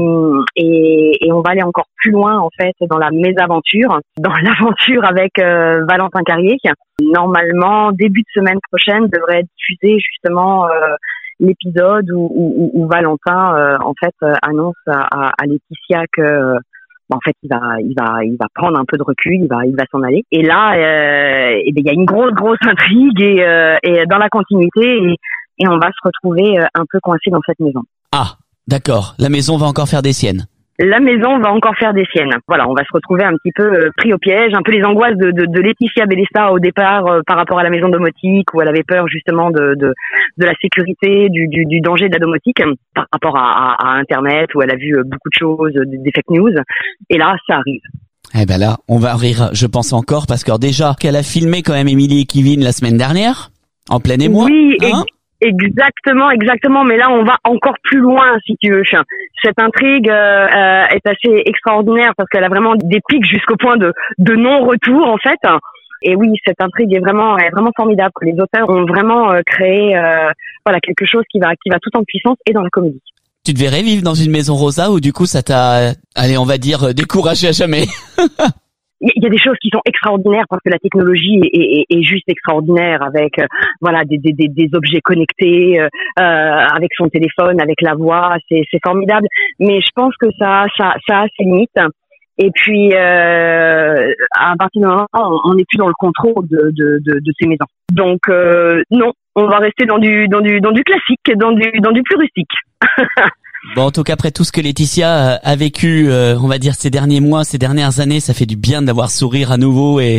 Speaker 11: et on va aller encore plus loin en fait dans la mésaventure, dans l'aventure avec Valentin Carrier. Normalement, début de semaine prochaine devrait être diffusé justement l'épisode où Valentin en fait annonce à Laetitia que en fait, il va prendre un peu de recul, il va s'en aller. Et là, il y a une grosse intrigue et dans la continuité et on va se retrouver un peu coincé dans cette maison.
Speaker 3: Ah, d'accord. La maison va encore faire des siennes.
Speaker 11: La maison va encore faire des siennes. Voilà, on va se retrouver un petit peu pris au piège, un peu les angoisses de Laetitia Bellesta au départ par rapport à la maison domotique où elle avait peur justement de la sécurité, du danger de la domotique par rapport à Internet où elle a vu beaucoup de choses, des fake news. Et là, ça arrive.
Speaker 3: Eh ben là, on va rire, je pense encore, parce que déjà qu'elle a filmé quand même Émilie et Kevin la semaine dernière, en plein émoi.
Speaker 11: Oui,
Speaker 3: hein
Speaker 11: Exactement, mais là on va encore plus loin si tu veux. Cette intrigue est assez extraordinaire parce qu'elle a vraiment des pics jusqu'au point de non-retour en fait. Et oui, cette intrigue est vraiment formidable. Les auteurs ont vraiment créé quelque chose qui va tout en puissance et dans la comédie.
Speaker 3: Tu te verrais vivre dans une maison Rosa ou du coup ça t'a, on va dire, découragé à jamais?
Speaker 11: Il y a des choses qui sont extraordinaires parce que la technologie est juste extraordinaire avec des objets connectés avec son téléphone, avec la voix, c'est formidable. Mais je pense que ça a ses limites. Et puis à partir d'un moment, on n'est plus dans le contrôle de ces maisons. Donc non, on va rester dans du classique, dans du plus rustique.
Speaker 3: Bon, en tout cas, après tout ce que Laetitia a vécu, on va dire ces derniers mois, ces dernières années, ça fait du bien d'avoir sourire à nouveau et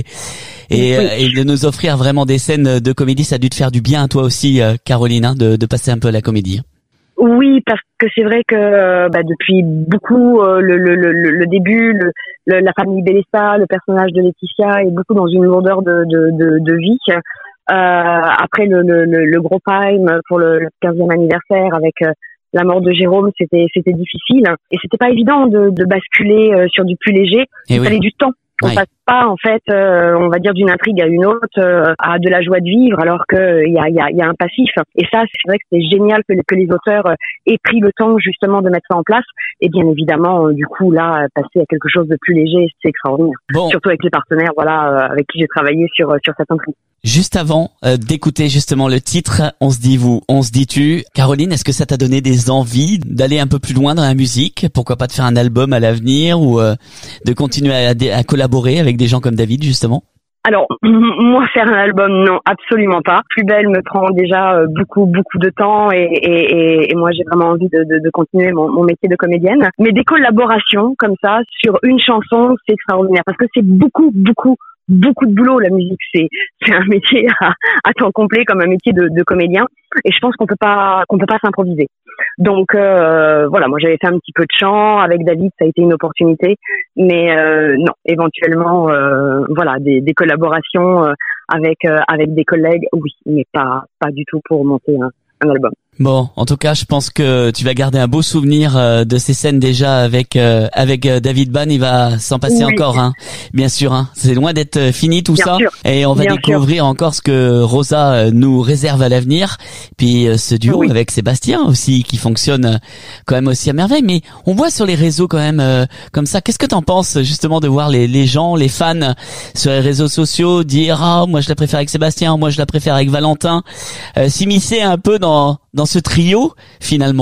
Speaker 3: de nous offrir vraiment des scènes de comédie. Ça a dû te faire du bien à toi aussi, Caroline, hein, de passer un peu à la comédie.
Speaker 11: Oui, parce que c'est vrai que depuis beaucoup le début, la famille Bellesta, le personnage de Laetitia est beaucoup dans une lourdeur de vie. Après le gros time pour le 15e anniversaire avec la mort de Jérôme, c'était difficile et c'était pas évident de basculer sur du plus léger. Il fallait du temps. On passe pas en fait, on va dire d'une intrigue à une autre, à de la joie de vivre, alors que il y a un passif. Et ça, c'est vrai que c'est génial que les auteurs aient pris le temps justement de mettre ça en place. Et bien évidemment, du coup là, passer à quelque chose de plus léger, c'est extraordinaire. Bon. Surtout avec les partenaires, avec qui j'ai travaillé sur cette intrigue.
Speaker 3: Juste avant d'écouter justement le titre, on se dit vous, on se dit tu. Caroline, est-ce que ça t'a donné des envies d'aller un peu plus loin dans la musique? Pourquoi pas de faire un album à l'avenir ou de continuer à collaborer avec des gens comme David justement?
Speaker 11: Alors, moi, faire un album, non, absolument pas. Plus Belle me prend déjà beaucoup de temps et moi, j'ai vraiment envie de continuer mon métier de comédienne. Mais des collaborations comme ça sur une chanson, c'est extraordinaire parce que c'est beaucoup de boulot. La musique, c'est un métier à temps complet comme un métier de comédien et je pense qu'on peut pas s'improviser. Donc moi j'avais fait un petit peu de chant avec David, ça a été une opportunité, mais non, éventuellement des collaborations avec des collègues, oui, mais pas du tout pour monter un album.
Speaker 3: Bon, en tout cas, je pense que tu vas garder un beau souvenir de ces scènes déjà avec David Ban. Il va s'en passer encore, hein. Bien sûr, hein. C'est loin d'être fini tout ça. Et on va découvrir encore ce que Rosa nous réserve à l'avenir. Puis ce duo avec Sébastien aussi qui fonctionne quand même aussi à merveille. Mais on voit sur les réseaux quand même comme ça. Qu'est-ce que t'en penses justement de voir les gens, les fans sur les réseaux sociaux dire moi je la préfère avec Sébastien, moi je la préfère avec Valentin, s'immiscer un peu dans ce trio finalement?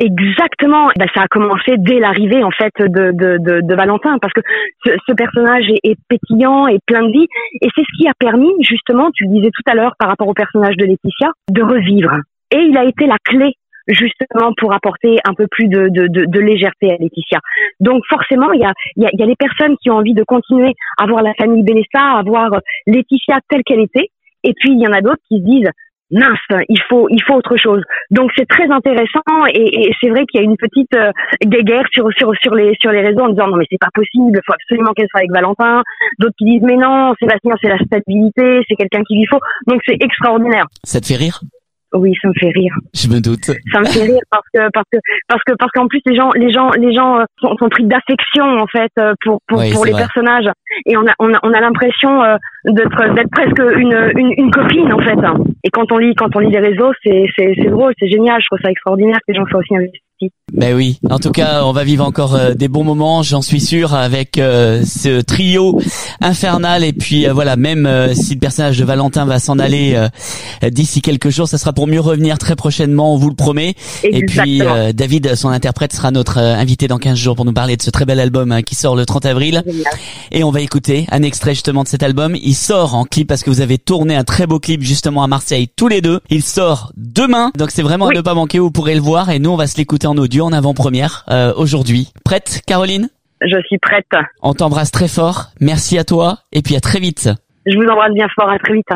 Speaker 5: Exactement. Ça a commencé dès l'arrivée en fait de Valentin, parce que ce personnage est pétillant et plein de vie, et c'est ce qui a permis justement, tu le disais tout à l'heure par rapport au personnage de Laetitia, de revivre. Et il a été la clé justement pour apporter un peu plus de légèreté à Laetitia. Donc forcément, il y a les personnes qui ont envie de continuer à voir la famille Bélessa, à voir Laetitia telle qu'elle était, et puis il y en a d'autres qui se disent mince, il faut autre chose. Donc c'est très intéressant, et c'est vrai qu'il y a une petite guéguerre sur les réseaux en disant non mais c'est pas possible, il faut absolument qu'elle soit avec Valentin. D'autres qui disent mais non, Sébastien c'est la stabilité, c'est quelqu'un qu'il lui faut. Donc c'est extraordinaire.
Speaker 3: Ça te fait rire?
Speaker 5: Oui, ça me fait rire.
Speaker 3: Je me doute.
Speaker 5: Ça me fait rire parce qu'en plus les gens sont pris d'affection en fait pour les personnages, et on a l'impression d'être presque une copine en fait. Et quand on lit les réseaux, c'est drôle, c'est génial. Je trouve ça extraordinaire que les gens soient aussi investis.
Speaker 3: Ben oui, en tout cas, on va vivre encore des bons moments, j'en suis sûr, avec ce trio infernal. Et puis voilà, même si le personnage de Valentin va s'en aller d'ici quelques jours, ça sera pour mieux revenir très prochainement, on vous le promet. Exactement. Et puis David, son interprète, sera notre invité dans 15 jours pour nous parler de ce très bel album qui sort le 30 avril. Génial. Et on va écouter un extrait justement de cet album. Il sort en clip parce que vous avez tourné un très beau clip justement à Marseille tous les deux. Il sort demain, donc c'est vraiment à ne pas manquer, vous pourrez le voir. Et nous, on va se l'écouter en audio en avant-première aujourd'hui. Prête, Caroline?
Speaker 5: Je suis prête.
Speaker 3: On t'embrasse très fort. Merci à toi et puis à très vite.
Speaker 5: Je vous embrasse bien fort, à très vite.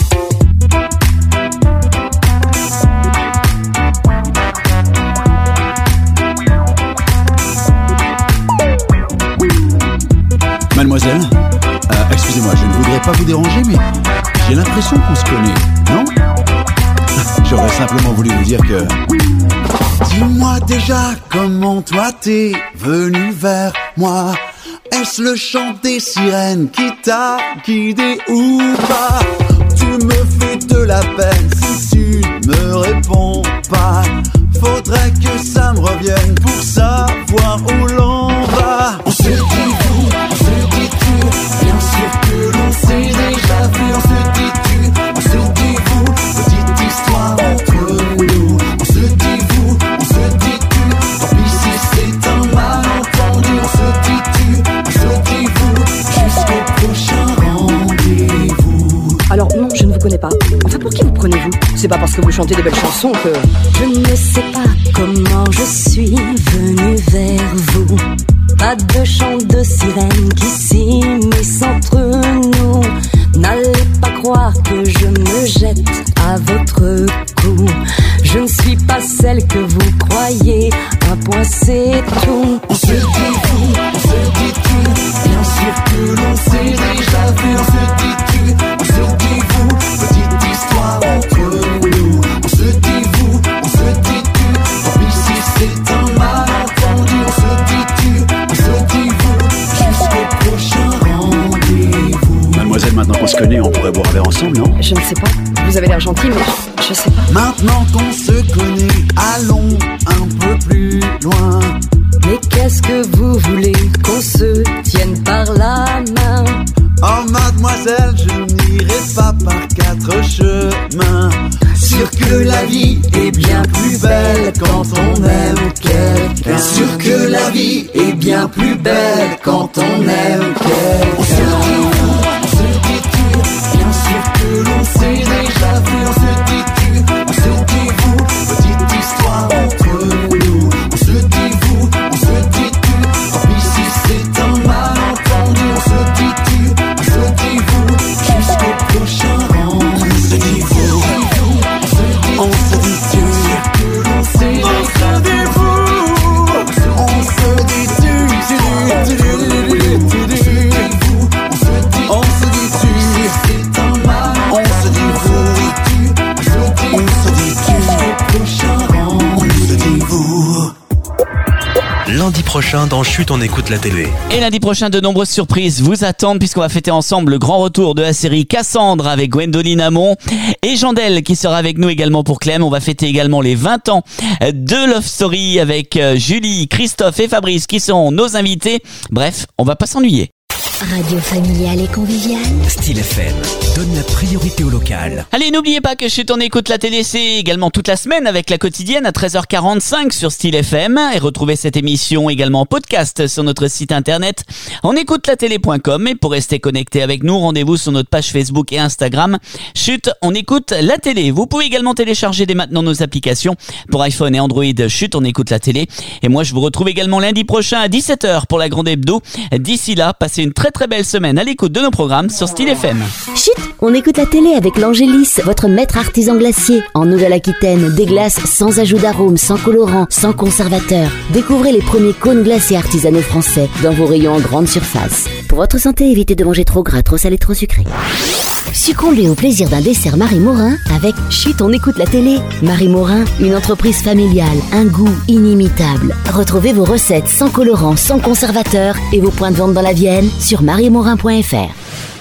Speaker 22: Mademoiselle, excusez-moi, je ne voudrais pas vous déranger, mais j'ai l'impression qu'on se connaît, non? J'aurais simplement voulu vous dire que... Dis-moi déjà comment toi t'es venu vers moi. Est-ce le chant des sirènes qui t'a guidé ou pas? Tu me fais de la peine si tu me réponds pas. Faudrait que ça me revienne pour savoir où l'on va. On se dit vous, on se dit tu, bien sûr que l'on s'est déjà vu. On se dit tu, on se dit vous, petite histoire entre nous. On se dit vous, on se dit tu, tant pis si c'est un malentendu. On se dit tu, on se dit vous, jusqu'au prochain rendez-vous.
Speaker 23: Alors non, je ne vous connais pas. Enfin, pour qui vous prenez-vous? C'est pas parce que vous chantez des belles chansons que...
Speaker 24: Je ne sais pas comment je suis venue vers vous. Pas de chant de sirène qui s'immisce entre nous. N'allez pas croire que je me jette à votre cou. Je ne suis pas celle que vous croyez. Un point c'est tout.
Speaker 22: On se dit vous, on se dit tu, bien sûr que l'on s'est déjà vu. On se dit tu, on se dit vous, petite histoire entre nous. On se dit vous, on se dit tu, tant pis si c'est un malentendu. On se dit tu, on se dit vous, jusqu'au prochain rendez-vous. Mademoiselle, maintenant qu'on se connaît, on pourrait boire un verre ensemble, non?
Speaker 23: Je ne sais pas. Vous avez l'air gentil, mais je sais pas.
Speaker 22: Maintenant qu'on se connaît, allons un peu plus loin.
Speaker 24: Mais qu'est-ce que vous voulez? Qu'on se tienne par la main?
Speaker 22: Oh mademoiselle, je n'irai pas par quatre chemins. Sûr que la vie est bien plus belle quand on aime quelqu'un. Sûr que la vie est bien plus belle quand on aime quelqu'un. On se dit vous, on se dit tu, bien sûr que l'on s'est déjà vu. On se dit tu, on se dit vous, petite histoire entre nous. On se dit vous, on se dit tu, tant pis si c'est un malentendu. On se dit tu, on se dit vous, jusqu'au prochain rendez-vous. On se dit vous, on se dit tu, que l'on s'est déjà vu. On se dit
Speaker 1: Lundi prochain dans Chut, on écoute la télé.
Speaker 3: Et lundi prochain, de nombreuses surprises vous attendent puisqu'on va fêter ensemble le grand retour de la série Cassandre avec Gwendoline Amon et Jandel qui sera avec nous également pour Clem. On va fêter également les 20 ans de Love Story avec Julie, Christophe et Fabrice qui seront nos invités. Bref, on va pas s'ennuyer.
Speaker 2: Radio familiale et conviviale.
Speaker 19: Style FM donne la priorité au local.
Speaker 3: Allez, n'oubliez pas que Chut, on écoute la télé, c'est également toute la semaine avec la quotidienne à 13h45 sur Style FM. Et retrouvez cette émission également en podcast sur notre site internet onécoutelatélé.com. Et pour rester connecté avec nous, rendez-vous sur notre page Facebook et Instagram. Chut, on écoute la télé. Vous pouvez également télécharger dès maintenant nos applications pour iPhone et Android. Chut, on écoute la télé. Et moi, je vous retrouve également lundi prochain à 17h pour la grande hebdo. D'ici là, passez une très belle semaine à l'écoute de nos programmes sur Style FM.
Speaker 2: Chut, on écoute la télé avec l'Angélis, votre maître artisan glacier. En Nouvelle-Aquitaine, des glaces sans ajout d'arôme, sans colorant, sans conservateur. Découvrez les premiers cônes glacés artisanaux français dans vos rayons en grande surface. Pour votre santé, évitez de manger trop gras, trop salé, trop sucré. Succombez au plaisir d'un dessert Marie Morin avec Chut, on écoute la télé. Marie Morin, une entreprise familiale, un goût inimitable. Retrouvez vos recettes sans colorant, sans conservateur et vos points de vente dans la Vienne sur mariemorin.fr.